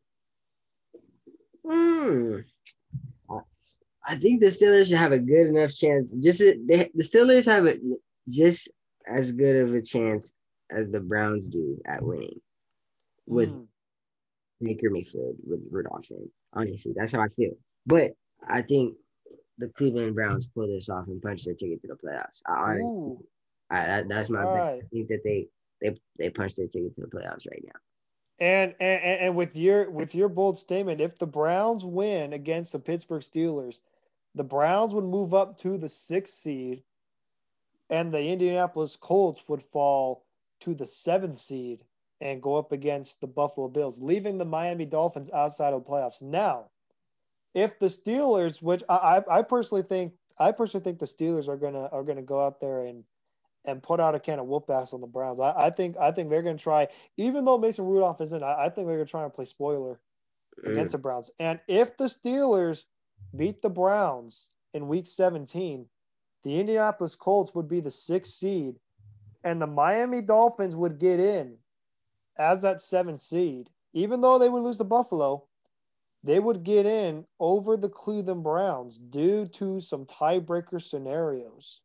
hmm, I, I think the Steelers should have a good enough chance. Just they, the Steelers have a just as good of a chance as the Browns do at winning with
Mm.
Baker Mayfield with Rudolph in. Honestly, that's how I feel. But I think the Cleveland Browns pull this off and punch their ticket to the playoffs. I honestly,
Ooh.
I, that, that's my
All
bet.
right.
I think that they they they punch their ticket to the playoffs right now.
And, and and with your with your bold statement, if the Browns win against the Pittsburgh Steelers, the Browns would move up to the sixth seed, and the Indianapolis Colts would fall to the seventh seed and go up against the Buffalo Bills, leaving the Miami Dolphins outside of the playoffs. Now, if the Steelers, which I I personally think I personally think the Steelers are gonna are gonna go out there and and put out a can of whoop ass on the Browns. I, I think I think they're going to try, even though Mason Rudolph isn't. I, I think they're going to try and play spoiler against
Mm.
the Browns. And if the Steelers beat the Browns in Week seventeen, the Indianapolis Colts would be the sixth seed, and the Miami Dolphins would get in as that seventh seed. Even though they would lose to Buffalo, they would get in over the Cleveland Browns due to some tiebreaker scenarios.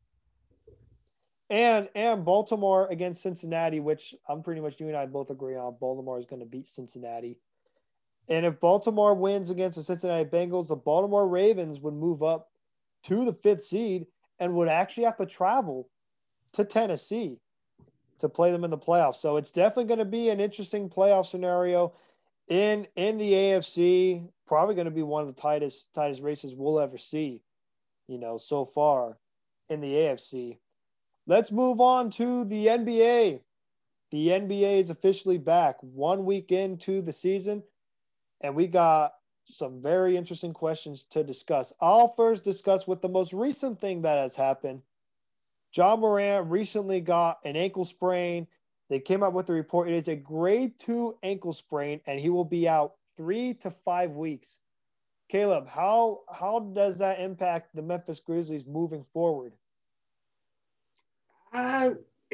And and Baltimore against Cincinnati, which I'm pretty much you and I both agree on. Baltimore is going to beat Cincinnati. And if Baltimore wins against the Cincinnati Bengals, the Baltimore Ravens would move up to the fifth seed and would actually have to travel to Tennessee to play them in the playoffs. So it's definitely going to be an interesting playoff scenario in in the A F C. Probably going to be one of the tightest tightest races we'll ever see, you know, so far in the A F C. Let's move on to the N B A. The N B A is officially back one week into the season, and we got some very interesting questions to discuss. I'll first discuss with the most recent thing that has happened. Ja Morant recently got an ankle sprain. They came out with a report. It is a grade two ankle sprain, and he will be out three to five weeks. Caleb, how how does that impact the Memphis Grizzlies moving forward?
Uh,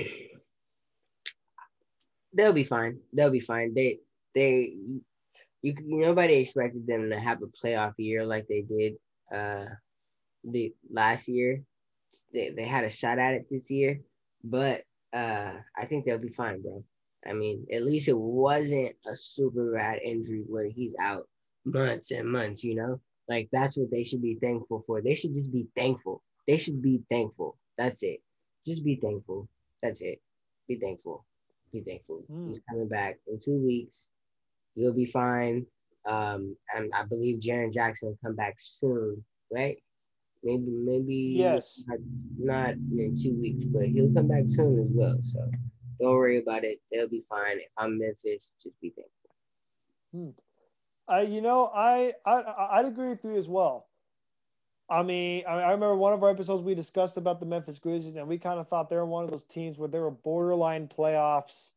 they'll be fine. They'll be fine. They they you nobody expected them to have a playoff year like they did uh the last year. They they had a shot at it this year, but uh I think they'll be fine, bro. I mean, at least it wasn't a super bad injury where he's out months and months, you know? Like that's what they should be thankful for. They should just be thankful. They should be thankful. That's it. Just be thankful. That's it. Be thankful. Be thankful.
Hmm.
He's coming back in two weeks. He'll be fine. Um, and I believe Jaren Jackson will come back soon, right? Maybe, maybe
Yes.
not, not in two weeks, but he'll come back soon as well. So don't worry about it. They'll be fine. If I'm Memphis, just be thankful.
Hmm. I, you know, I, I, I'd agree with you as well. I mean, I, I remember one of our episodes we discussed about the Memphis Grizzlies, and we kind of thought they were one of those teams where they were borderline playoffs.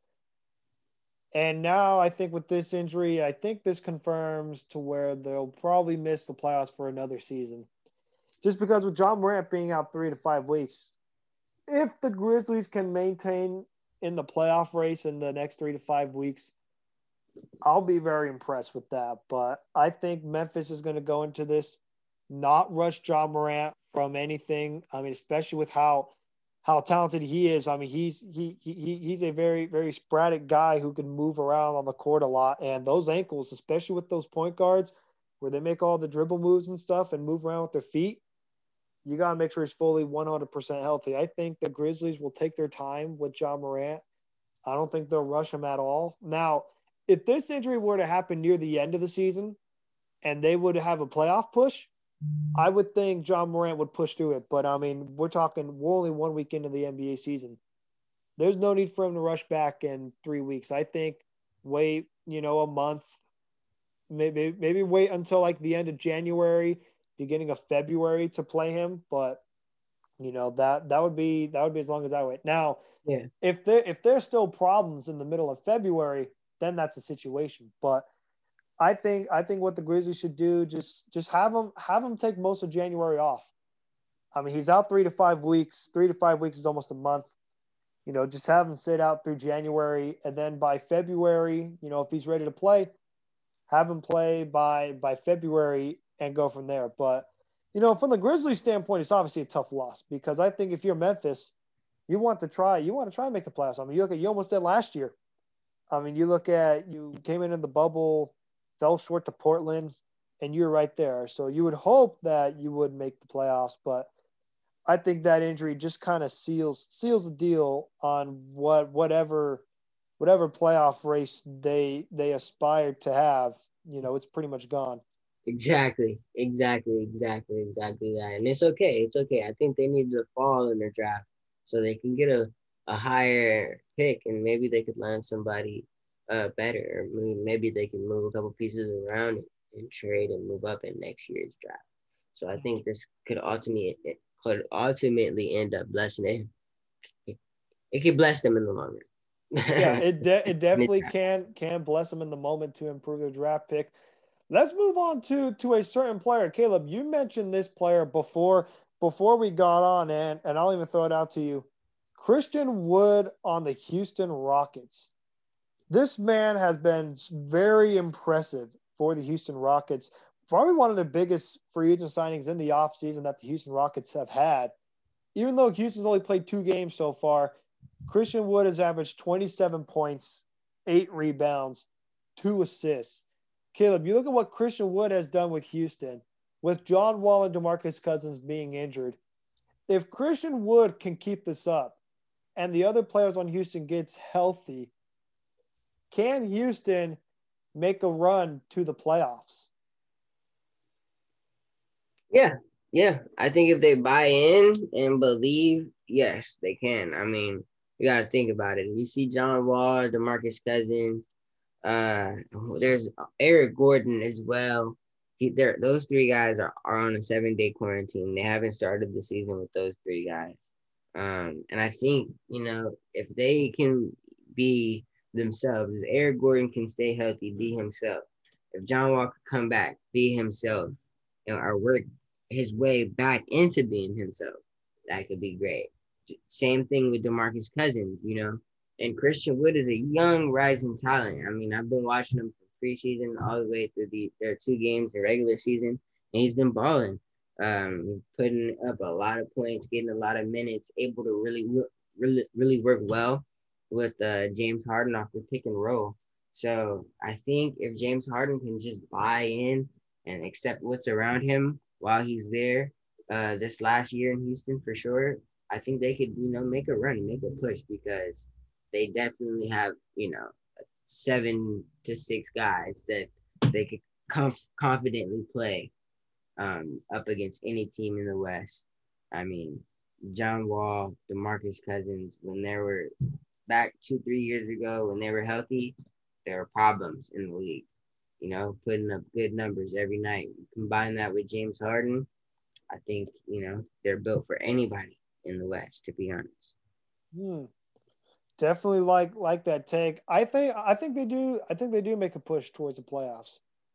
And now I think with this injury, I think this confirms to where they'll probably miss the playoffs for another season. Just because with Ja Morant being out three to five weeks, if the Grizzlies can maintain in the playoff race in the next three to five weeks, I'll be very impressed with that. But I think Memphis is going to go into this, not rush Ja Morant from anything. I mean, especially with how how talented he is. I mean, he's he he he's a very very sporadic guy who can move around on the court a lot. And those ankles, especially with those point guards, where they make all the dribble moves and stuff and move around with their feet, you got to make sure he's fully one hundred percent healthy. I think the Grizzlies will take their time with Ja Morant. I don't think they'll rush him at all. Now, if this injury were to happen near the end of the season and they would have a playoff push, I would think Ja Morant would push through it. But, I mean, we're talking we're only one week into the N B A season. There's no need for him to rush back in three weeks. I think wait, you know, a month, maybe maybe wait until like the end of January beginning of February to play him, but you know that that would be that would be as long as I wait. Now,
Yeah.
if there if there's still problems in the middle of February, then that's a situation. But I think I think what the Grizzlies should do just just have him have him take most of January off. I mean, he's out three to five weeks. Three to five weeks is almost a month. You know, just have him sit out through January, and then by February, you know, if he's ready to play, have him play by by February and go from there. But you know, from the Grizzlies standpoint, it's obviously a tough loss because I think if you're Memphis, you want to try you want to try and make the playoffs. I mean, you look at you almost did last year. I mean, you look at you came in in the bubble, fell short to Portland, and you're right there. So you would hope that you would make the playoffs, but I think that injury just kind of seals seals the deal on what whatever whatever playoff race they they aspire to have. You know, it's pretty much gone.
Exactly, exactly, exactly, exactly that. And it's okay. It's okay. I think they need to fall in their draft so they can get a, a higher pick and maybe they could land somebody uh better. I mean, maybe they can move a couple pieces around and, and trade and move up in next year's draft. So I think this could ultimately it could ultimately end up blessing them. It, it could bless them in the long
Yeah,
run.
it de- it definitely can can bless them in the moment to improve their draft pick. Let's move on to to a certain player. Caleb, you mentioned this player before before we got on, and and I'll even throw it out to you. Christian Wood on the Houston Rockets. This man has been very impressive for the Houston Rockets. Probably one of the biggest free agent signings in the offseason that the Houston Rockets have had. Even though Houston's only played two games so far, Christian Wood has averaged twenty-seven points, eight rebounds, two assists. Caleb, you look at what Christian Wood has done with Houston, with John Wall and DeMarcus Cousins being injured. If Christian Wood can keep this up and the other players on Houston gets healthy, can Houston make a run to the playoffs?
Yeah, yeah. I think if they buy in and believe, yes, they can. I mean, you got to think about it. You see John Wall, DeMarcus Cousins, uh, there's Eric Gordon as well. He, they're, those three guys are, are on a seven day quarantine. They haven't started the season with those three guys. Um, and I think, you know, if they can be themselves, if Eric Gordon can stay healthy, be himself, if John Wall could come back, be himself, you know, or work his way back into being himself, that could be great. Same thing with DeMarcus Cousins, you know. And Christian Wood is a young rising talent. I mean, I've been watching him from preseason all the way through the their two games in regular season, and he's been balling. Um, he's putting up a lot of points, getting a lot of minutes, able to really, really, really work well with uh, James Harden off the pick and roll. So I think if James Harden can just buy in and accept what's around him while he's there, uh, this last year in Houston for sure, I think they could, you know, make a run, make a push because they definitely have, you know, seven to six guys that they could conf- confidently play um, up against any team in the West. I mean, John Wall, DeMarcus Cousins, when they were back two, three years ago, when they were healthy, there were problems in the league. You know, putting up good numbers every night. Combine that with James Harden, I think, you know, they're built for anybody in the West, to be honest.
Hmm. Definitely like like that take. I think I think they do I think they do make a push towards the playoffs.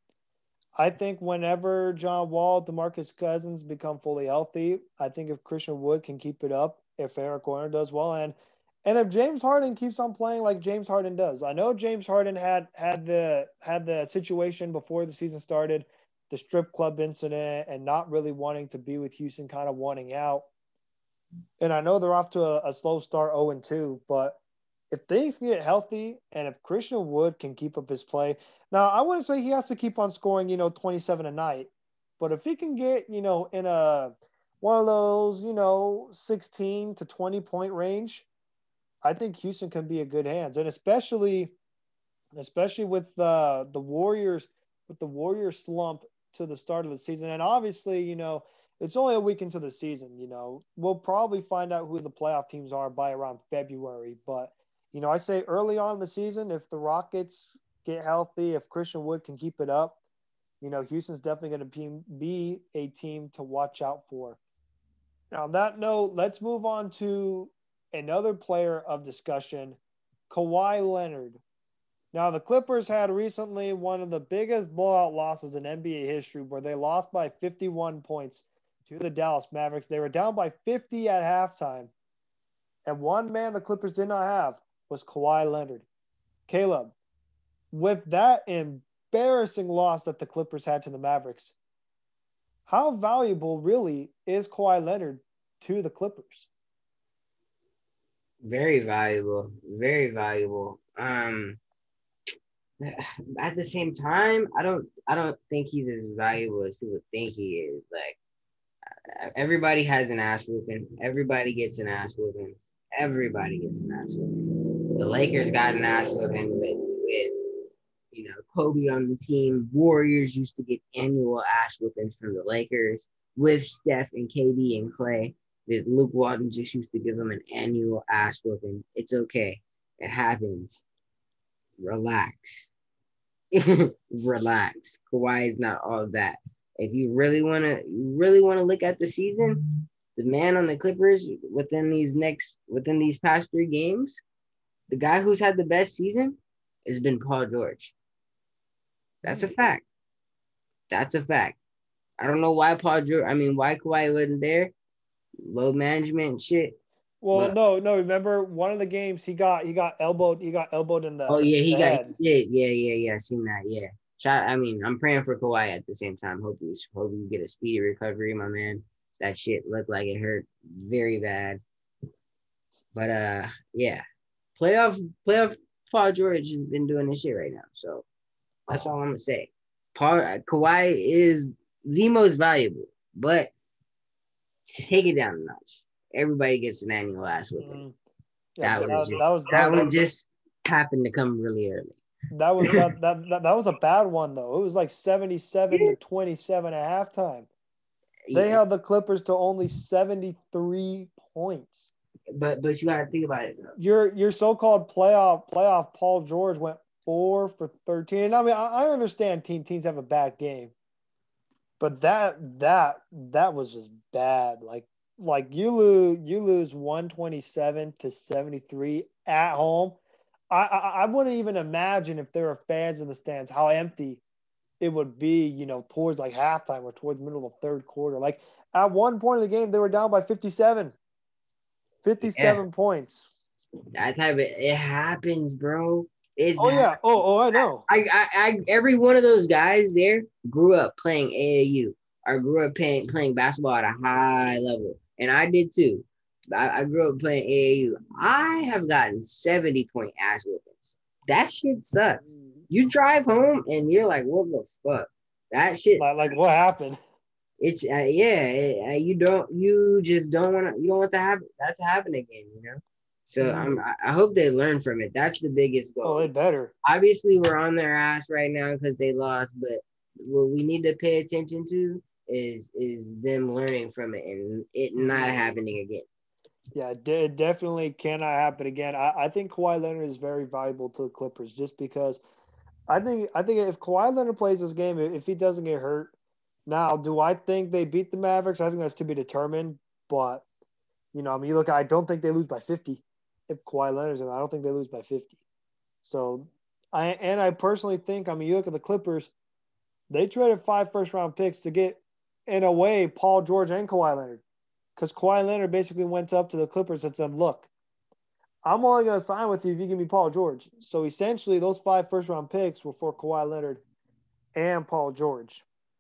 I think whenever John Wall, DeMarcus Cousins become fully healthy, I think if Christian Wood can keep it up, if Eric Gordon does well, and and if James Harden keeps on playing like James Harden does. I know James Harden had had the had the situation before the season started, the strip club incident, and not really wanting to be with Houston, kind of wanting out. And I know they're off to a, a slow start, zero and two, but if things get healthy and if Christian Wood can keep up his play, now I wouldn't say he has to keep on scoring, you know, twenty-seven a night, but if he can get, you know, in a one of those, you know, sixteen to twenty point range, I think Houston can be a good hands, and especially, especially with uh, the Warriors, with the Warriors slump to the start of the season, and obviously, you know, it's only a week into the season. You know, we'll probably find out who the playoff teams are by around February, but you know, I say early on in the season, if the Rockets get healthy, if Christian Wood can keep it up, you know, Houston's definitely going to be a team to watch out for. Now, on that note, let's move on to another player of discussion, Kawhi Leonard. Now, the Clippers had recently one of the biggest blowout losses in N B A history where they lost by fifty-one points to the Dallas Mavericks. They were down by fifty at halftime. And one man the Clippers did not have was Kawhi Leonard. Caleb, with that embarrassing loss that the Clippers had to the Mavericks, how valuable really is Kawhi Leonard to the Clippers?
Very valuable. Very valuable. Um, at the same time, I don't I don't think he's as valuable as people think he is. Like everybody has an ass whooping. Everybody gets an ass whooping. Everybody gets an ass whooping. The Lakers got an ass whooping with, with you know Kobe on the team. Warriors used to get annual ass whoopings from the Lakers with Steph and K D and Clay. That Luke Walton just used to give them an annual ass whooping. It's okay. It happens. Relax. Relax. Kawhi is not all of that. If you really wanna you really wanna look at the season, the man on the Clippers within these next within these past three games, the guy who's had the best season has been Paul George. That's a fact. That's a fact. I don't know why Paul George. I mean, why Kawhi wasn't there? Low management and shit.
Well,
But,
no, no. Remember one of the games he got he got elbowed. He got elbowed in the.
oh yeah, he
the
got
head.
he did. Yeah, yeah, yeah. Seen that. Yeah. Shot. I mean, I'm praying for Kawhi at the same time. Hope you hope you get a speedy recovery, my man. That shit looked like it hurt very bad. But uh, yeah, playoff playoff Paul George has been doing this shit right now. So that's all I'm gonna say. Paul Kawhi is the most valuable, but take it down a notch. Everybody gets an annual ass with
Mm-hmm.
it.
Yeah,
that,
that,
was just,
that was
that,
that,
one
that,
just happened to come really early.
That was that, that that that was a bad one though. It was like seventy-seven
Yeah.
to twenty-seven at halftime. They
Yeah.
held the Clippers to only seventy-three points.
But but you gotta think about it though.
Your your so-called playoff playoff Paul George went four for thirteen. I mean, I, I understand team teams have a bad game, but that that that was just bad. Like like you lose you lose one twenty-seven to seventy-three at home. I, I I wouldn't even imagine if there were fans in the stands how empty it would be, you know, towards like halftime or towards the middle of the third quarter. Like at one point of the game, they were down by fifty-seven. fifty-seven
Yeah.
points.
That type of it happens, bro. It's
oh yeah. Oh oh I know.
I, I I every one of those guys there grew up playing A A U or grew up playing playing basketball at a high level, and I did too. I, I grew up playing A A U. I have gotten seventy point ass whoopings. That shit sucks. You drive home and you're like, what the fuck? That shit.
Like, like what happened?
It's uh, yeah. It, uh, you don't. You just don't want to. You don't want to have that to happen again. You know. So mm. I'm, I hope they learn from it. That's the biggest goal.
Oh, they better.
Obviously, we're on their ass right now because they lost. But what we need to pay attention to is is them learning from it and it not happening again.
Yeah, it definitely cannot happen again. I, I think Kawhi Leonard is very valuable to the Clippers just because I think I think if Kawhi Leonard plays this game, if he doesn't get hurt, now do I think they beat the Mavericks? I think that's to be determined. But you know, I mean, you look, I don't think they lose by fifty if Kawhi Leonard's in. I don't think they lose by fifty. So I and I personally think, I mean, you look at the Clippers, they traded five first round picks to get in a way Paul George and Kawhi Leonard. Because Kawhi Leonard basically went up to the Clippers and said, look, I'm only going to sign with you if you give me Paul George. So essentially, those five first-round picks were for Kawhi Leonard and Paul George.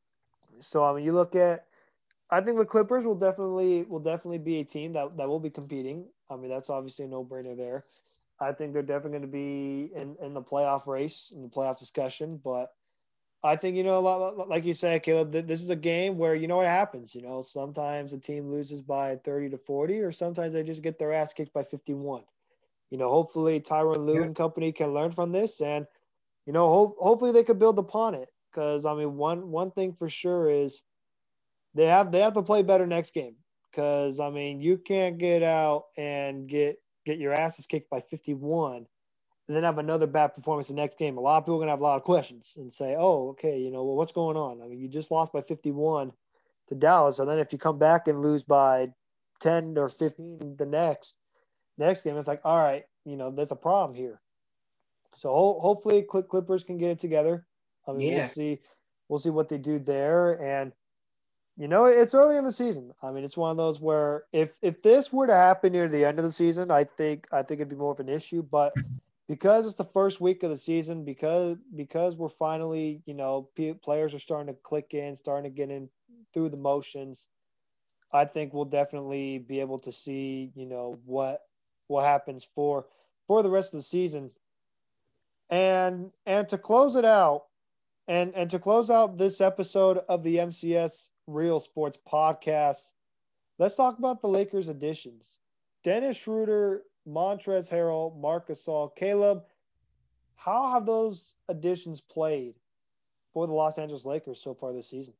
So, I mean, you look at – I think the Clippers will definitely will definitely be a team that, that will be competing. I mean, that's obviously a no-brainer there. I think they're definitely going to be in, in the playoff race, in the playoff discussion. But I think, you know, like you said, Caleb, this is a game where, you know, what happens. You know, sometimes a team loses by thirty to forty, or sometimes they just get their ass kicked by fifty-one. You know, hopefully Tyronn Lue and company can learn from this, and, you know, ho- hopefully they could build upon it. Because, I mean, one one thing for sure is they have they have to play better next game. Because, I mean, you can't get out and get, get your asses kicked by fifty-one and then have another bad performance the next game, a lot of people are going to have a lot of questions and say, oh, okay, you know, well, what's going on? I mean, you just lost by fifty-one to Dallas. And then if you come back and lose by ten or fifteen the next, next game, it's like, all right, you know, there's a problem here. So ho- hopefully Clippers can get it together. I mean, we'll
Yeah.
see. We'll see what they do there. And, you know, it's early in the season. I mean, it's one of those where if if this were to happen near the end of the season, I think I think it'd be more of an issue. But because it's the first week of the season, because because we're finally, you know, p- players are starting to click in, starting to get in through the motions. I think we'll definitely be able to see, you know, what what happens for for the rest of the season. And and to close it out, and and to close out this episode of the M C S Real Sports Podcast, let's talk about the Lakers additions. Dennis Schroeder, Montrezl Harrell, Marc Gasol, Caleb. How have those additions played for the Los Angeles Lakers so far this season?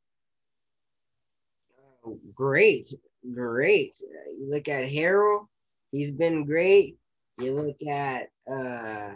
Great, great. You look at Harrell, he's been great. You look at uh,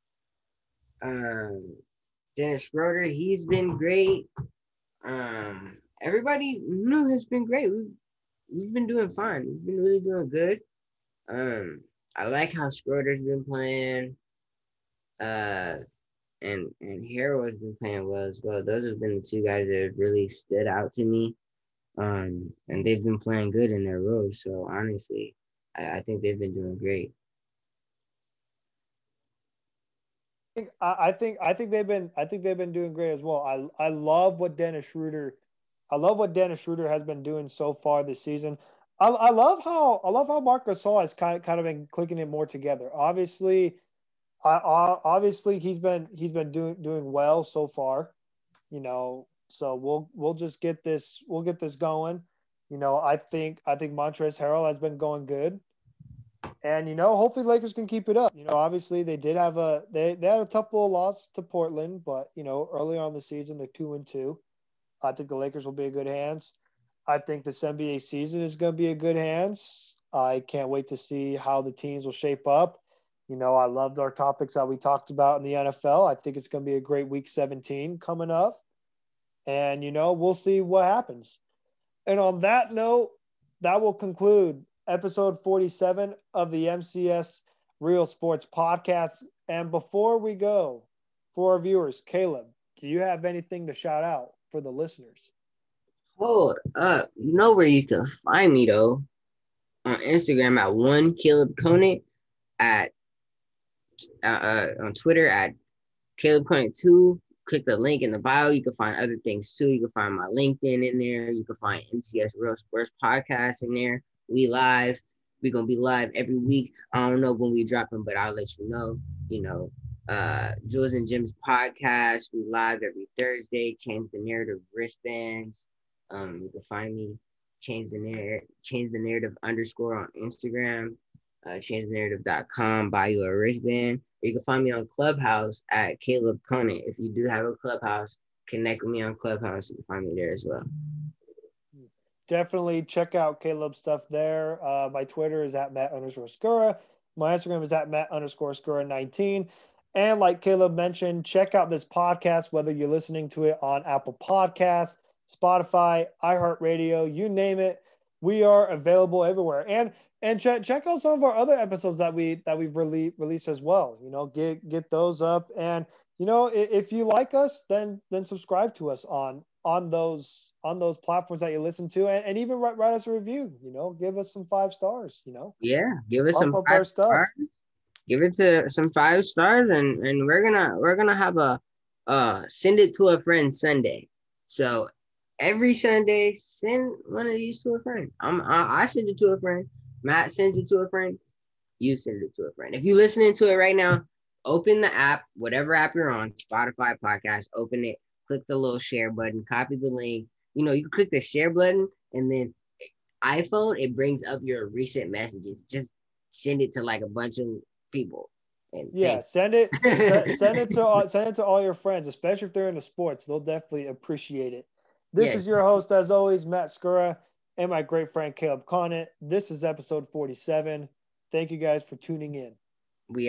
um, Dennis Schroeder, he's been great. Um, everybody new has been great. We've, we've been doing fine. We've been really doing good. Um, I like how Schroeder's been playing. Uh, and and Harrell has been playing well as well. Those have been the two guys that have really stood out to me. Um, and they've been playing good in their roles. So honestly, I, I think they've been doing great.
I think I think they've been I think they've been doing great as well. I I love what Dennis Schroeder, I love what Dennis Schroeder has been doing so far this season. I, I love how I love how Marc Gasol has kind of kind of been clicking it more together. Obviously, I, I obviously he's been he's been doing doing well so far. You know, so we'll we'll just get this we'll get this going. You know, I think I think Montrezl Harrell has been going good. And you know, hopefully Lakers can keep it up. You know, obviously they did have a they, they had a tough little loss to Portland, but you know, early on in the season they're two and two. I think the Lakers will be in good hands. I think this N B A season is going to be in good hands. I can't wait to see how the teams will shape up. You know, I loved our topics that we talked about in the N F L. I think it's going to be a great week seventeen coming up. And, you know, we'll see what happens. And on that note, that will conclude episode forty-seven of the M C S Real Sports Podcast. And before we go, for our viewers, Caleb, do you have anything to shout out for the listeners?
Hold up. You know where you can find me though? On Instagram at one Caleb Conant, at uh, uh, on Twitter at Caleb Conant two. Click the link in the bio. You can find other things too. You can find my LinkedIn in there. You can find M C S Real Sports Podcast in there. We live. We're gonna be live every week. I don't know when we drop them, but I'll let you know. You know, uh Jules and Jim's podcast. We live every Thursday. Change the narrative wristbands. Um, you can find me. Change the narrative. Change the narrative underscore on Instagram. Uh, change the narrative dot com. Buy you a wristband. You can find me on Clubhouse at Caleb Conant. If you do have a Clubhouse, connect with me on Clubhouse. You can find me there as well.
Definitely check out Caleb's stuff there. Uh, my Twitter is at Matt underscore Skura. My Instagram is at Matt underscore Skura nineteen. And like Caleb mentioned, check out this podcast, whether you're listening to it on Apple Podcasts, Spotify, iHeartRadio, you name it. We are available everywhere. And and check check out some of our other episodes that we that we've rele- released as well. You know, get get those up. And you know, if, if you like us, then then subscribe to us on on those on those platforms that you listen to, and, and even write, write us a review. You know, give us some five stars. You know,
Yeah, give us
pump
some
up
five
our stuff.
stars. Give it to some five stars, and and we're gonna we're gonna have a uh send it to a friend Sunday. So every Sunday, send one of these to a friend. I'm I, I send it to a friend. Matt sends it to a friend. You send it to a friend. If you're listening to it right now, open the app, whatever app you're on, Spotify podcast. Open it. Click the little share button. Copy the link. You know, you click the share button, and then iPhone, it brings up your recent messages. Just send it to like a bunch of people. And
Yeah, send it send, send it to all, send it to all your friends, especially if they're into sports. They'll definitely appreciate it. This
yeah.
is your host, as always, Matt Skura, and my great friend Caleb Conant. This is episode forty-seven. Thank you guys for tuning in.